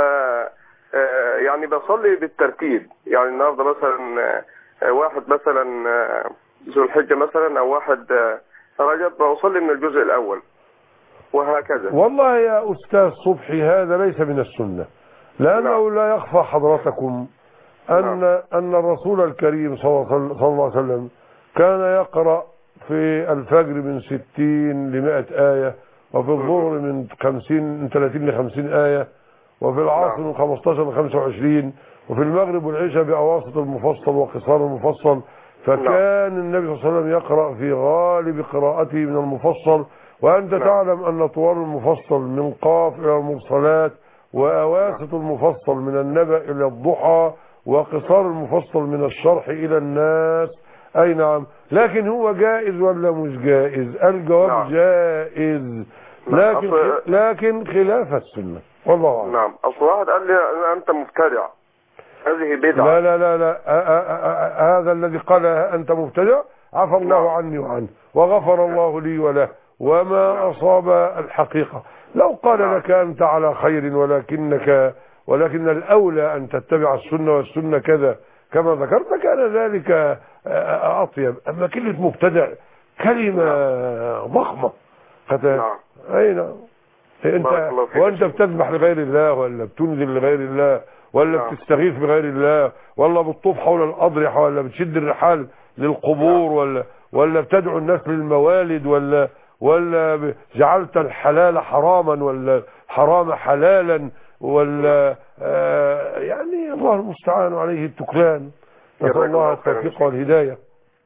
Speaker 14: يعني بصلي بالترتيب، يعني النهارده مثلا واحد مثلا ذو الحجة مثلا أو واحد رجب بصلي من الجزء الأول وهكذا.
Speaker 2: والله يا أستاذ صبحي هذا ليس من السنة، لأنه لا, لا يخفى حضرتكم أن نعم. أن الرسول الكريم صلى الله عليه وسلم كان يقرأ في الفجر من ستين لمائة آية، وفي الظهر من خمسين من ثلاثين لخمسين آية، وفي العصر من خمستاشر لخمسة وعشرين، وفي المغرب والعشاء بأواسط المفصل وقصار المفصل. فكان النبي صلى الله عليه وسلم يقرأ في غالب قراءته من المفصل، وأنت تعلم أن طوال المفصل من قاف إلى المرسلات، وأواسط المفصل من النبأ إلى الضحى، وقصار المفصل من الشرح إلى الناس. أي نعم، لكن هو جائز ولا مش جائز؟ الجواب نعم. جائز، لكن لكن خلاف السنة والله أعلم.
Speaker 14: نعم. أصل واحد قال لي أنت مبتدع، هذه بدعة.
Speaker 2: لا لا لا لا أ أ أ هذا الذي قال أنت مبتدع عفى الله نعم. عني وعنه وغفر الله لي وله، وما نعم. أصاب الحقيقة. لو قال نعم. لك أنت على خير، ولكنك ولكن الأولى أن تتبع السنة، والسنة كذا كما ذكرت، كان ذلك أطيب. أما كلمة مبتدع كلمة نعم. ضخمة. نعم. أي نعم. انت وانت بتذبح لغير الله، ولا بتنزل لغير الله، ولا نعم. بتستغيث بغير الله، ولا بتطوف حول الأضرحة، ولا بتشد الرحال للقبور، نعم. ولا ولا بتدعو الناس للموالد، ولا ولا جعلت الحلال حراما ولا حرام حلالا، ولا آه يعني الله المستعان عليه التكلان. نسأل الله التوفيق والهداية.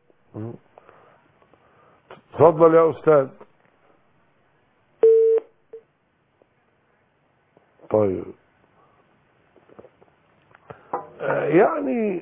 Speaker 2: تفضل يا أستاذ. طيب آه يعني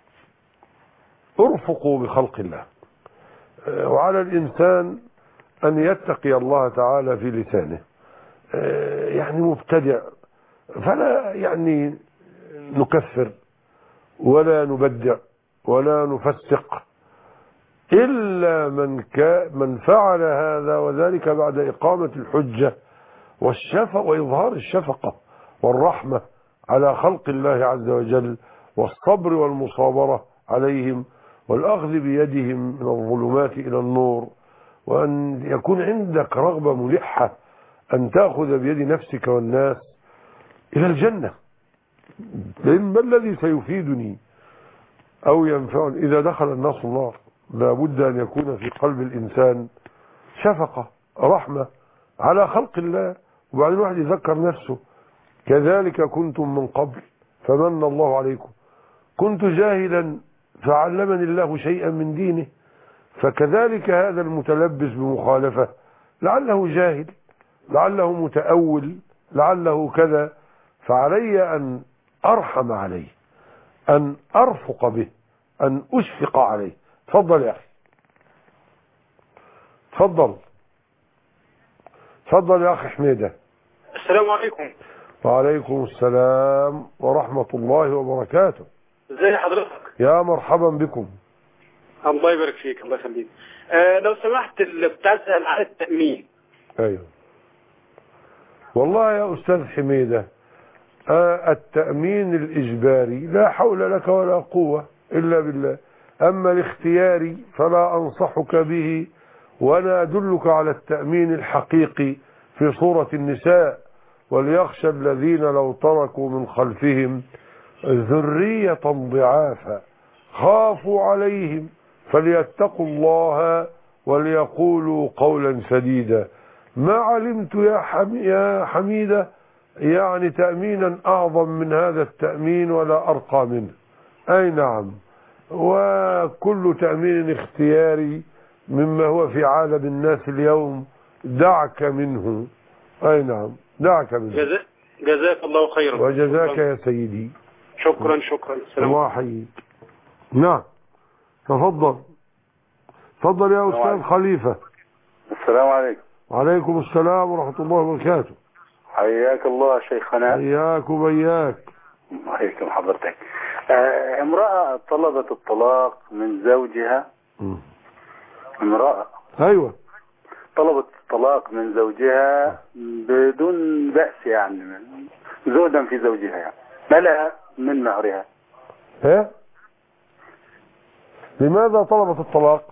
Speaker 2: ارفقوا بخلق الله، آه وعلى الإنسان أن يتقي الله تعالى في لسانه. آه يعني مبتدع فلا يعني نكفر ولا نبدع ولا نفسق، إلا من, كا من فعل هذا، وذلك بعد إقامة الحجة والشفقة وإظهار الشفقة والرحمة على خلق الله عز وجل، والصبر والمصابرة عليهم، والأخذ بيدهم من الظلمات إلى النور، وأن يكون عندك رغبة ملحة أن تأخذ بيد نفسك والناس إلى الجنة. لأن ما الذي سيفيدني أو ينفعني إذا دخل الناس النار؟ لابد أن يكون في قلب الإنسان شفقة رحمة على خلق الله. وبعدين واحد يذكر نفسه كذلك كنتم من قبل فمن الله عليكم، كنت جاهلا فعلمني الله شيئا من دينه. فكذلك هذا المتلبس بمخالفة لعله جاهل، لعله متأول، لعله كذا، فعلي أن أرحم عليه، أن أرفق به، أن أشفق عليه. تفضل يا أخي، تفضل تفضل يا أخي حميدة.
Speaker 15: السلام عليكم.
Speaker 2: وعليكم السلام ورحمة الله وبركاته.
Speaker 15: ازي حضرتك؟
Speaker 2: يا مرحبا بكم.
Speaker 15: الله يبارك فيك. الله يخليك. آه لو سمحت بتسأل عن التأمين.
Speaker 2: ايوه والله يا أستاذ حميدة، آه التأمين الإجباري لا حول لك ولا قوة إلا بالله. أما الاختياري فلا أنصحك به، وأنا أدلك على التأمين الحقيقي في سورة النساء: وليخشى الذين لو تركوا من خلفهم ذرية ضعافا خافوا عليهم فليتقوا الله وليقولوا قولا سديدا. ما علمت يا يا حميدة يعني تأمينا أعظم من هذا التأمين ولا أرقى منه. أي نعم، وكل تأمين اختياري مما هو في عالم الناس اليوم دعك منه. أي نعم، دعك منه.
Speaker 15: جزاك جزاك الله خيرا.
Speaker 2: وجزاك
Speaker 15: شكرا.
Speaker 2: يا سيدي.
Speaker 15: شكرا شكرا. السلام
Speaker 2: الله يحييك. نعم تفضل تفضل يا أستاذ خليفة.
Speaker 16: السلام عليكم.
Speaker 2: وعليكم السلام ورحمة الله وبركاته.
Speaker 16: حياك الله شيخنا.
Speaker 2: حياك وبياك.
Speaker 16: حياكم حضرتك. آه امرأة طلبت الطلاق من زوجها. م. امرأة
Speaker 2: ايوه
Speaker 16: طلبت الطلاق من زوجها بدون بأس، يعني زهدا في زوجها، يعني ما لها من مهرها.
Speaker 2: ايه لماذا طلبت الطلاق؟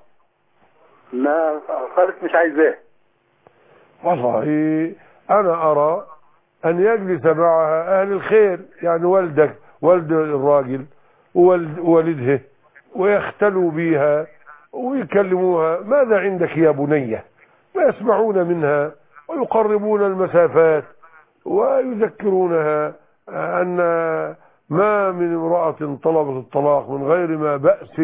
Speaker 16: ما قالت مش عايزاه.
Speaker 2: والله انا ارى ان يجلس معها اهل الخير، يعني والدك والد الراجل ووالد والدها، ويختلوا بها ويكلموها: ماذا عندك يا بنية؟ ويسمعون منها ويقربون المسافات ويذكرونها أن ما من امرأة طلبت الطلاق من غير ما بأس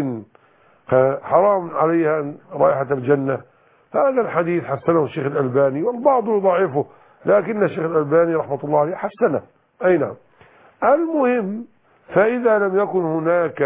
Speaker 2: حرام عليها رائحة الجنة. هذا الحديث حسنه الشيخ الألباني، والبعض يضعفه، لكن الشيخ الألباني رحمة الله عليه حسنه. أي نعم. المهم، فإذا لم يكن هناك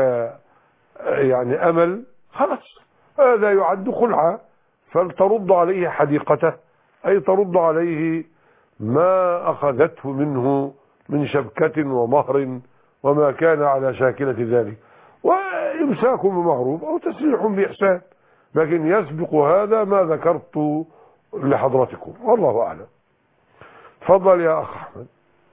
Speaker 2: يعني أمل خلاص هذا يعد خلعة، فلترد عليه حديقته، أي ترد عليه ما أخذته منه من شبكة ومهر وما كان على شاكلة ذلك، وإمساك بمعروف أو تسريح بإحسان، لكن يسبق هذا ما ذكرت لحضرتكم، والله أعلم. تفضل يا أخ أحمد.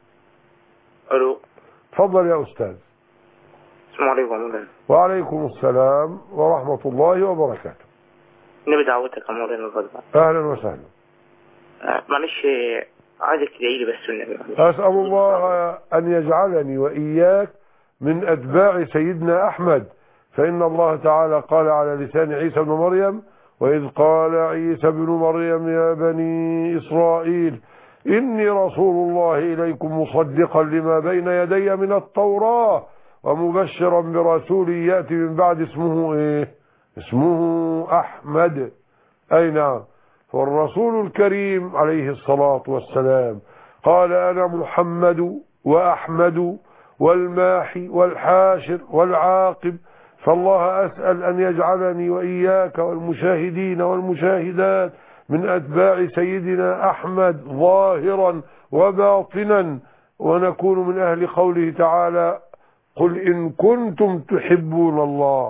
Speaker 17: ألو.
Speaker 2: تفضل يا أستاذ.
Speaker 17: السلام عليكم.
Speaker 2: وعليكم السلام ورحمة الله وبركاته.
Speaker 17: نبي دعوتك يا مولانا الفضل.
Speaker 2: أهلا وسهلا.
Speaker 17: آه معلش عايزك تدعي لي بس النبي.
Speaker 2: أسأل الله أن يجعلني وإياك من أتباع سيدنا أحمد، فإن الله تعالى قال على لسان عيسى بن مريم: وإذ قال عيسى بن مريم يا بني إسرائيل إني رسول الله إليكم مصدقا لما بين يدي من التوراة ومبشرا برسول يأتي من بعد اسمه إيه؟ اسمه أحمد. أي نعم. والرسول الكريم عليه الصلاة والسلام قال: أنا محمد وأحمد والماحي والحاشر والعاقب. فالله أسأل أن يجعلني وإياك والمشاهدين والمشاهدات من أتباع سيدنا أحمد ظاهرا وباطنا، ونكون من أهل قوله تعالى: قل إن كنتم تحبون الله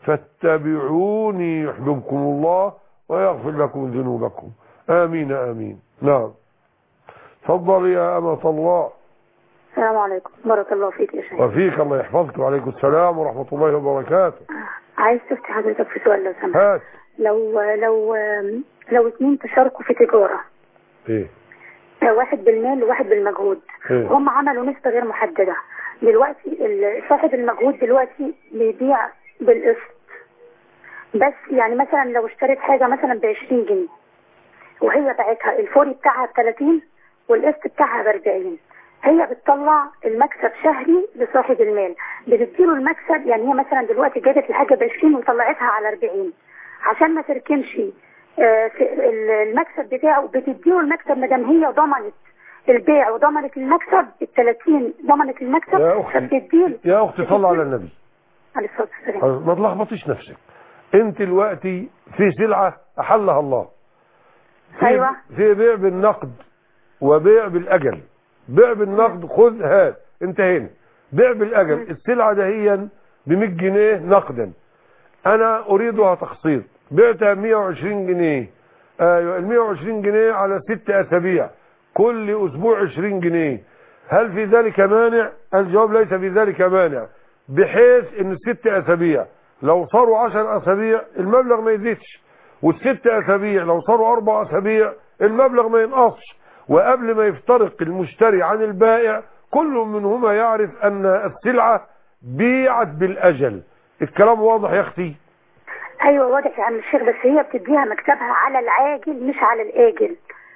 Speaker 2: فاتبعوني يحببكم الله ويغفر لكم ذنوبكم. آمين آمين. نعم تفضل يا أمة الله.
Speaker 18: السلام عليكم، بارك الله فيك يا شيخ.
Speaker 2: وفيك الله يحفظك، وعليكم السلام ورحمة الله وبركاته.
Speaker 18: عايز تفتي حضرتك في سؤال لو سمحت.
Speaker 2: هات.
Speaker 18: لو لو لو اثنين تشاركوا في تجارة،
Speaker 2: ايه،
Speaker 18: واحد بالمال وواحد بالمجهود،
Speaker 2: إيه؟
Speaker 18: هم عملوا نسبة غير محددة. دلوقتي صاحب المجهود دلوقتي بيبيع بالقسط، بس يعني مثلا لو اشتريت حاجة مثلا ب عشرين جنيه وهي باعتها الفوري بتاعها ب ثلاثين والقسط بتاعها ب أربعين، هي بتطلع المكسب شهري لصاحب المال، بتديله المكسب. يعني هي مثلا دلوقتي جابت الحاجة ب عشرين وطلعتها على أربعين عشان ما تركنش في المكسب بتاعه، بتديله المكسب ما دام هي ضمنت البيع وضمنت المكسب ال ثلاثين، ضمنت المكسب.
Speaker 2: يا اختي يا اختي صلى على النبي
Speaker 18: عليه الصلاه والسلام.
Speaker 2: ما تلخبطيش نفسك. انت دلوقتي في سلعه احلها الله، في
Speaker 18: ايوه،
Speaker 2: في بيع بالنقد وبيع بالاجل. بيع بالنقد خذ هات انتهينا. بيع بالاجل السلعه دهيا ب مية جنيه نقدا، انا اريدها تقسيط، بعتها مية وعشرين جنيه. ايوه ال مية وعشرين جنيه على ست اسابيع، كل اسبوع عشرين جنيه. هل في ذلك مانع؟ الجواب ليس في ذلك مانع، بحيث ان الست اسابيع لو صاروا عشر اسابيع المبلغ ما يزيدش، والست اسابيع لو صاروا اربع اسابيع المبلغ ما ينقصش. وقبل ما يفترق المشتري عن البائع كل منهما يعرف ان السلعة بيعت بالاجل. الكلام واضح يا اختي؟
Speaker 18: ايوه واضح يا عم الشيخ، بس هي بتديها مكسبها على العاجل مش على الاجل.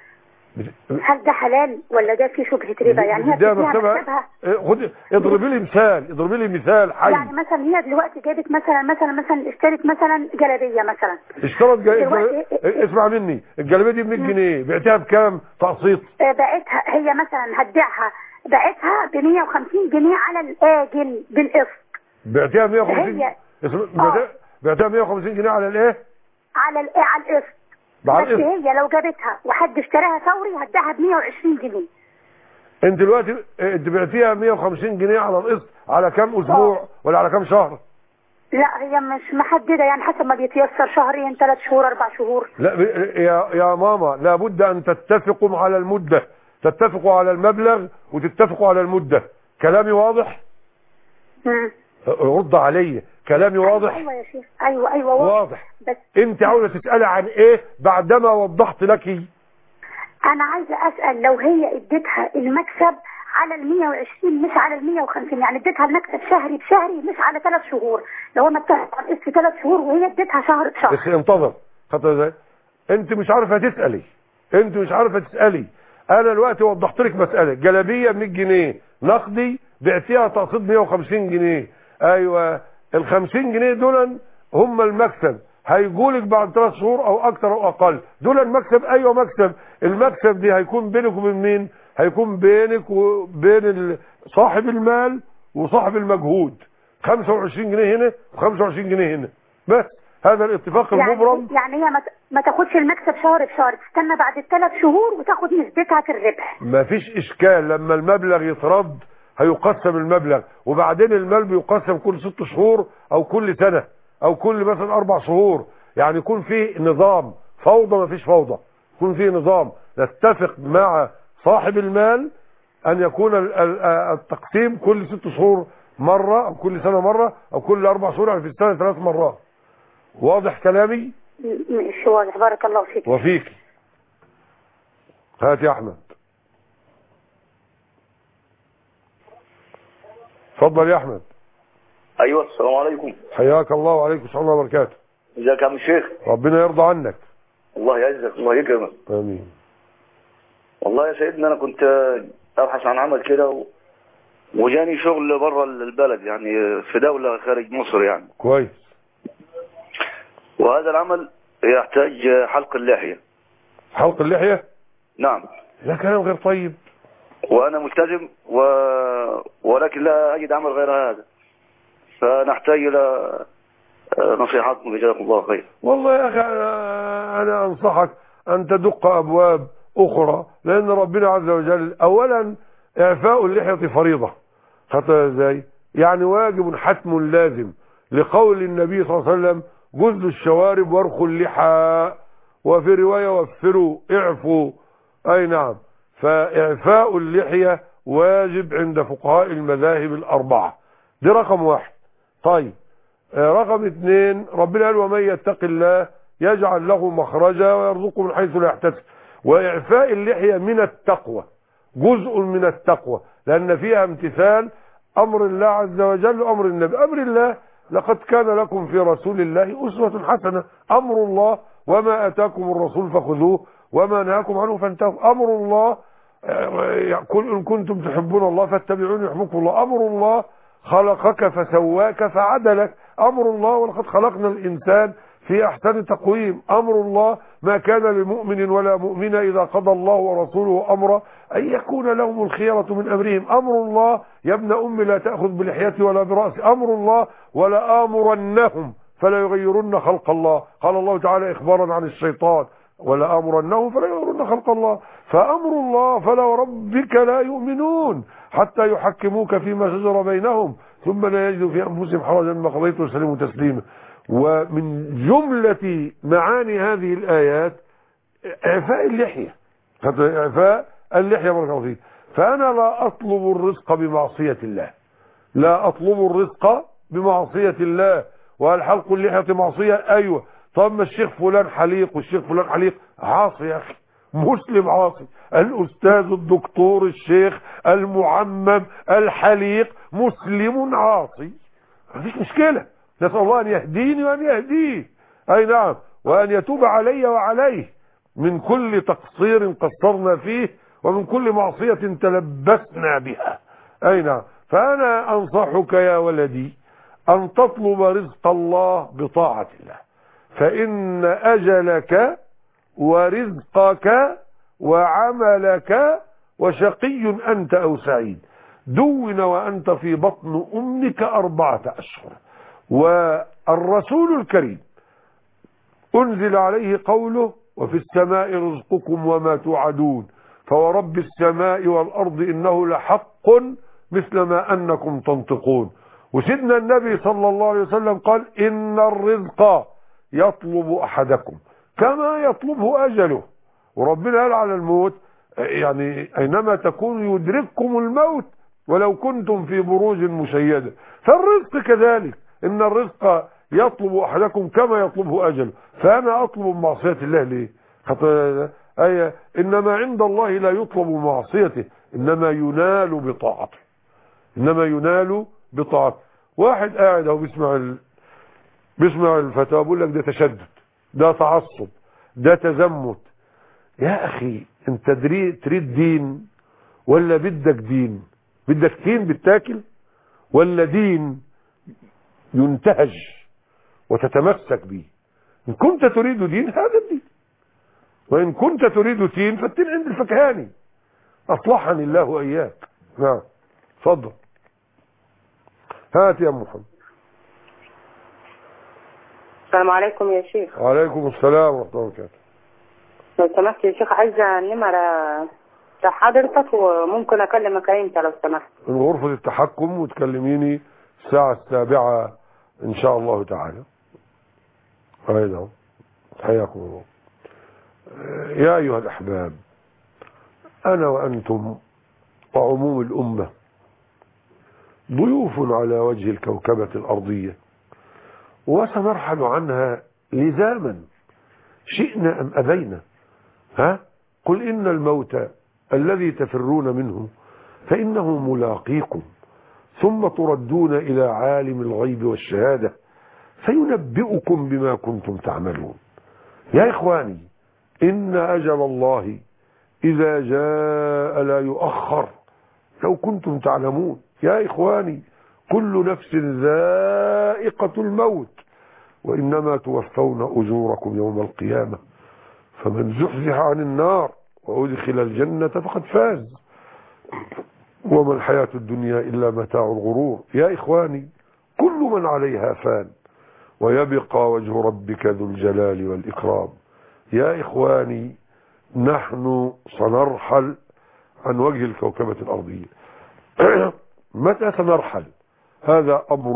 Speaker 18: هل ده حلال ولا ده فيه شبهه ربا؟ يعني هي بتديها مكسبها.
Speaker 2: خد اضربي لي مثال، اضربي لي مثال حي.
Speaker 18: يعني مثلا هي دلوقتي جابت مثلا مثلا مثلا اشترت مثلا جلابيه مثلا،
Speaker 2: اشترت جلابيه. اسمع مني، الجلابيه دي ب مية جنيه، بعتها بكام تقسيط؟
Speaker 18: بعتها هي مثلا هتبيعها، بعتها ب مية وخمسين جنيه على الاجل بالقسط.
Speaker 2: بعتها مية وخمسين؟
Speaker 18: هي
Speaker 2: بعتها مية وخمسين جنيه على الايه؟
Speaker 18: على الايه؟ على القسط. بس هي لو جابتها وحد اشتراها فوري هتبيعها ب مية وعشرين جنيه.
Speaker 2: انت دلوقتي انت بعتيها مية وخمسين جنيه على القسط على كام اسبوع أوه. ولا على كام شهر؟
Speaker 18: لا هي مش محدده، يعني حسب ما بيتيسر، شهرين، ثلاث شهور، اربع شهور.
Speaker 2: لا يا يا ماما لابد ان تتفقوا على المده، تتفقوا على المبلغ وتتفقوا على المده. كلامي واضح؟
Speaker 18: امم
Speaker 2: رد علي، كلامي واضح؟
Speaker 18: ايوه يا شيخ، ايوه ايوه واضح,
Speaker 2: واضح.
Speaker 18: بس
Speaker 2: انت عاوزه تسالي عن ايه بعدما وضحت لك؟
Speaker 18: انا عايزه اسال لو هي اديتها المكسب على ال مية وعشرين مش على ال مية وخمسين، يعني اديتها المكسب شهري بشهري مش على ثلاث شهور، لو انا اتفقت على القسط ثلاث شهور وهي اديتها شهر بشهر.
Speaker 2: بس انتظر، خاطر ازاي؟ انت مش عارفه تسالي، انت مش عارفه تسالي. انا دلوقتي وضحت لك مساله، جلابيه ب مية جنيه نقدي بعتيها تقسيط مية وخمسين جنيه. ايوه ال خمسين جنيه دول هم المكسب، هيجولك بعد ثلاث شهور او اكتر او اقل، دول المكسب. ايوه مكسب. المكسب دي هيكون بينك وبين مين؟ هيكون بينك وبين صاحب المال وصاحب المجهود. خمسة وعشرين جنيه هنا وخمسة وعشرين جنيه هنا، بس هذا الاتفاق المبرم.
Speaker 18: يعني هي ما تاخدش المكسب شهر بشهر، تستنى بعد الثلاث شهور وتاخد نسبتها في الربح.
Speaker 2: ما فيش اشكال، لما المبلغ يترد هيقسم المبلغ، وبعدين المال بيقسم كل ست شهور او كل سنة او كل مثلا اربع شهور، يعني يكون في نظام. فوضى ما فيش فوضى، يكون في نظام. نتفق مع صاحب المال ان يكون التقسيم كل ست شهور مرة او كل سنة مرة او كل اربع شهور، يعني في السنة ثلاث مرات. واضح كلامي؟
Speaker 18: مش واضح. بارك الله فيك.
Speaker 2: وفيك. هات يا احمد. اتفضل يا احمد.
Speaker 19: ايوه السلام عليكم.
Speaker 2: حياك الله وعليكم السلام وبركاته.
Speaker 19: ازيك يا عم الشيخ؟
Speaker 2: ربنا يرضى عنك.
Speaker 19: الله يعزك، الله يكرمك.
Speaker 2: امين.
Speaker 19: والله يا سيدنا انا كنت ابحث عن عمل كده و... وجاني شغل بره البلد، يعني في دولة خارج مصر يعني.
Speaker 2: كويس.
Speaker 19: وهذا العمل يحتاج حلق اللحية.
Speaker 2: حلق اللحية؟
Speaker 19: نعم.
Speaker 2: لا كلام غير طيب.
Speaker 19: وانا ملتزم و... ولكن لا اجد عمل غير هذا، فنحتاج الى نصيحتكم جزاكم الله خير.
Speaker 2: والله يا اخي انا انصحك ان تدق ابواب اخرى، لان ربنا عز وجل اولا اعفاء اللحية فريضة. خطأ ازاي؟ يعني واجب حتم لازم، لقول النبي صلى الله عليه وسلم جزء الشوارب وارخوا اللحى، وفي رواية وفروا اعفوا. اي نعم، فاعفاء اللحية واجب عند فقهاء المذاهب الاربعة. دي رقم واحد. طيب رقم اثنين، ربنا قال ومن يتق الله يجعل له مخرجا ويرزقه من حيث لا يحتسب. واعفاء اللحية من التقوى، جزء من التقوى، لان فيها امتثال امر الله عز وجل وامر النبي. امر الله لقد كان لكم في رسول الله اسوة حسنة، امر الله وما اتاكم الرسول فخذوه وما نهاكم عنه فانتهوا. امر الله قل ان كنتم تحبون الله فاتبعوني يحببكم الله. امر الله خلقك فسواك فعدلك. امر الله ولقد خلقنا الانسان في احسن تقويم. امر الله ما كان لمؤمن ولا مؤمنة اذا قضى الله ورسوله امرا ان يكون لهم الخيرة من امرهم. امر الله يا ابن ام لا تأخذ بلحيتي ولا برأسي. امر الله ولا امرنهم فلا يغيرن خلق الله. قال الله تعالى اخبارا عن الشيطان ولا امرنهم فلا يغيرن خلق الله. فامر الله فلا وربك لا يؤمنون حتى يحكموك فيما شجر بينهم ثم لا يجدوا في انفسهم حرجا مما قضيت ويسلموا تسليما. ومن جملة معاني هذه الآيات إعفاء اللحية، إعفاء اللحية بارك الله فيك. فأنا لا أطلب الرزق بمعصية الله، لا أطلب الرزق بمعصية الله. وهل حلق اللحية معصية؟ أيوة. طب ما الشيخ فلان حليق والشيخ فلان حليق، عاصي يا أخي، مسلم عاصي. الأستاذ الدكتور الشيخ المعمم الحليق مسلم عاصي، مفيش مشكلة. نسأل الله أن يهديني وأن يهديه، أي نعم، وأن يتوب علي وعليه من كل تقصير قصرنا فيه ومن كل معصية تلبسنا بها، أي نعم. فأنا أنصحك يا ولدي أن تطلب رزق الله بطاعة الله، فإن أجلك ورزقك وعملك وشقي أنت أو سعيد دون وأنت في بطن أمك أربعة أشهر. والرسول الكريم أنزل عليه قوله وفي السماء رزقكم وما توعدون فورب السماء والأرض إنه لحق مثل ما أنكم تنطقون. وسيدنا النبي صلى الله عليه وسلم قال إن الرزق يطلب أحدكم كما يطلبه أجله. وربنا قال على الموت يعني أينما تكونوا يدرككم الموت ولو كنتم في بروج مشيدة. فالرزق كذلك، إن الرزق يطلب أحدكم كما يطلبه أجله. فأنا أطلب معصية الله ليه؟ أي إنما عند الله لا يطلب معصيته، إنما ينال بطاعته، إنما ينال بطاعته. واحد قاعد أهو بيسمع ال... بيسمع الفتاوى بيقول لك ده تشدد، ده تعصب، ده تزمت. يا أخي أنت تريد دين ولا بدك دين؟ بدك دين بتاكل ولا دين ينتهج وتتمسك به؟ إن كنت تريد دين هذا الدين، وإن كنت تريد دين فالدين عند الفكهاني. أصلحني الله وإياك. نعم اتفضل. هات يا محمد.
Speaker 20: السلام عليكم يا شيخ.
Speaker 2: وعليكم السلام ورحمة الله وبركاته.
Speaker 20: لو سمحت يا شيخ عايزة النمرة بتاع حضرتك وممكن أكلمك أنت لو سمحت.
Speaker 2: من غرفة التحكم وتكلميني الساعة السابعة إن شاء الله تعالى. أيضا حياكم الله. يا أيها الأحباب، أنا وأنتم وعموم الأمة ضيوف على وجه الكوكبة الأرضية، وسنرحل عنها لزاما شئنا أم أبينا. ها؟ قل إن الموت الذي تفرون منه فإنه ملاقيكم ثم تردون إلى عالم الغيب والشهادة فينبئكم بما كنتم تعملون. يا إخواني، إن أجل الله إذا جاء لا يؤخر لو كنتم تعلمون. يا إخواني، كل نفس ذائقة الموت وإنما توفون أجوركم يوم القيامة فمن زحزح عن النار وأدخل الجنة فقد فاز وما الحياة الدنيا إلا متاع الغرور. يا إخواني، كل من عليها فان ويبقى وجه ربك ذو الجلال والإكرام. يا إخواني، نحن سنرحل عن وجه الكوكبة الأرضية. متى سنرحل؟ هذا أمر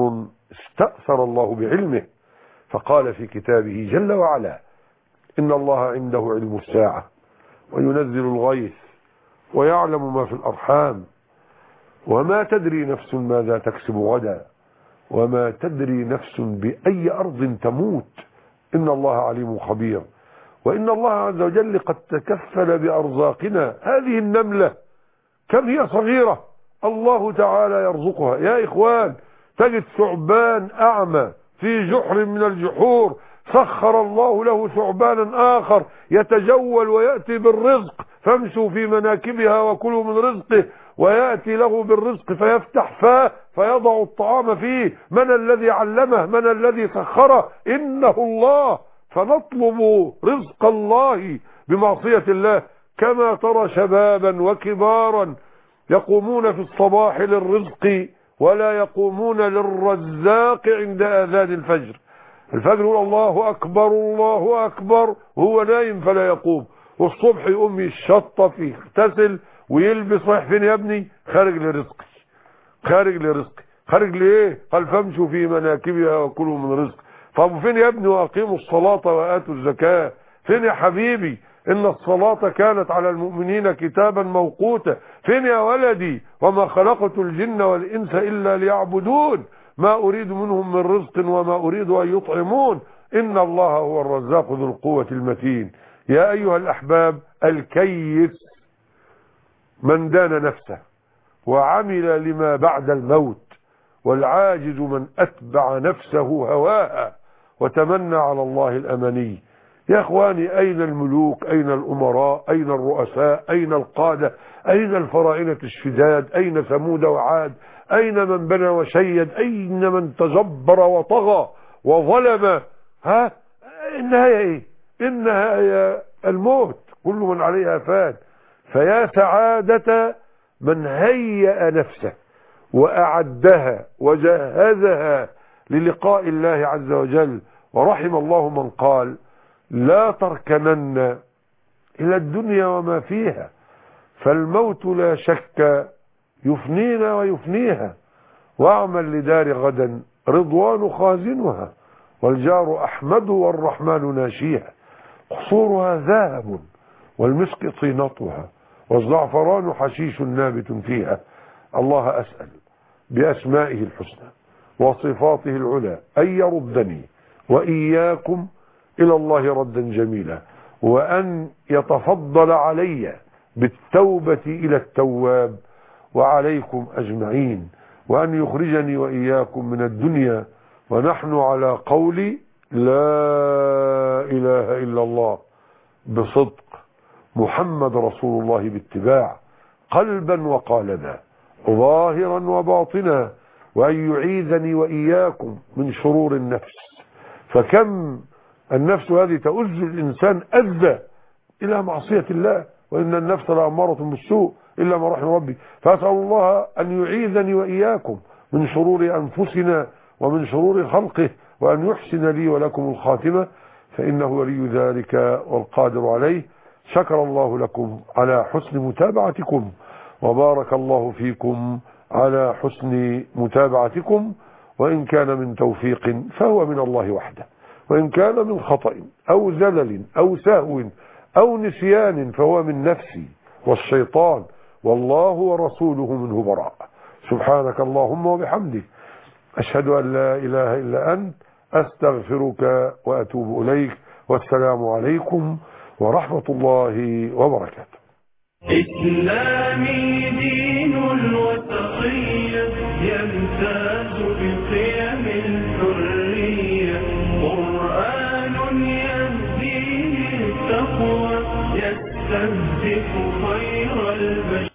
Speaker 2: استأثر الله بعلمه فقال في كتابه جل وعلا إن الله عنده علم الساعة وينزل الغيث ويعلم ما في الأرحام وما تدري نفس ماذا تكسب غدا وما تدري نفس بأي أرض تموت إن الله عليم خبير. وإن الله عز وجل قد تكفل بأرزاقنا. هذه النملة كم هي صغيرة، الله تعالى يرزقها. يا إخوان، تجد ثعبان أعمى في جحر من الجحور، سخر الله له ثعبانا آخر يتجول ويأتي بالرزق، فامشوا في مناكبها وكلوا من رزقه، ويأتي له بالرزق فيفتح فاه فيضع الطعام فيه. من الذي علمه؟ من الذي سخره؟ إنه الله. فنطلب رزق الله بمعصية الله. كما ترى شبابا وكبارا يقومون في الصباح للرزق ولا يقومون للرزاق عند آذان الفجر. الفجر يقول الله أكبر الله أكبر، وهو نايم فلا يقوم، والصبح يقوم يشطف يغتسل ويلبس. رايح فين يا ابني؟ خارج لرزقي. خارج لرزقي. خارج لإيه؟ قال فامشوا في مناكبها وكلوا من رزق. طب فين يا ابني؟ وأقيموا الصلاة وآتوا الزكاة. فين يا حبيبي؟ إن الصلاة كانت على المؤمنين كتابا موقوتا. فين يا ولدي؟ وما خلقت الجن والإنس إلا ليعبدون ما أريد منهم من رزق وما أريد أن يطعمون إن الله هو الرزاق ذو القوة المتين. يا أيها الأحباب، الكيس من دان نفسه وعمل لما بعد الموت، والعاجز من أتبع نفسه هواها وتمنى على الله الأماني. يا اخواني، اين الملوك؟ اين الامراء؟ اين الرؤساء؟ اين القادة؟ اين الفراعنة الشداد؟ اين ثمود وعاد؟ اين من بنى وشيد؟ اين من تجبر وطغى وظلم؟ ها؟ النهاية ايه؟ النهاية الموت. كل من عليها فان. فيا سعادة من هيأ نفسه واعدها وجهزها للقاء الله عز وجل. ورحم الله من قال لا تركنن إلى الدنيا وما فيها، فالموت لا شك يفنينا ويفنيها. واعمل لدار غدا رضوان خازنها، والجار أحمد والرحمن ناشيها. قصورها ذهب والمسك طينتها، والزعفران حشيش نابت فيها. الله أسأل بأسمائه الحسنى وصفاته العلى أن يردني وإياكم إلى الله ردا جميلا، وأن يتفضل علي بالتوبة إلى التواب وعليكم أجمعين، وأن يخرجني وإياكم من الدنيا ونحن على قول لا إله إلا الله بصدق، محمد رسول الله باتباع، قلبا وقالبا، ظاهرا وباطنا، وأن يعيذني وإياكم من شرور النفس. فكم النفس هذه تؤز الإنسان أذى إلى معصية الله، وإن النفس لأمارة بالسوء إلا ما رحم ربي. فأسأل الله أن يعيذني وإياكم من شرور أنفسنا ومن شرور خلقه، وأن يحسن لي ولكم الخاتمة، فإنه ولي ذلك والقادر عليه. شكر الله لكم على حسن متابعتكم، وبارك الله فيكم على حسن متابعتكم. وإن كان من توفيق فهو من الله وحده، وإن كان من خطأ أو زلل أو سهو أو نسيان فهو من نفسي والشيطان، والله ورسوله منه براء. سبحانك اللهم وبحمدك، أشهد أن لا إله إلا أنت، أستغفرك وأتوب إليك. والسلام عليكم ورحمة الله وبركاته.
Speaker 1: إسلامي دين الوسطية يمتاز بقيم الحرية، قرآن يهدي للتقوى يستهدف خير البشر.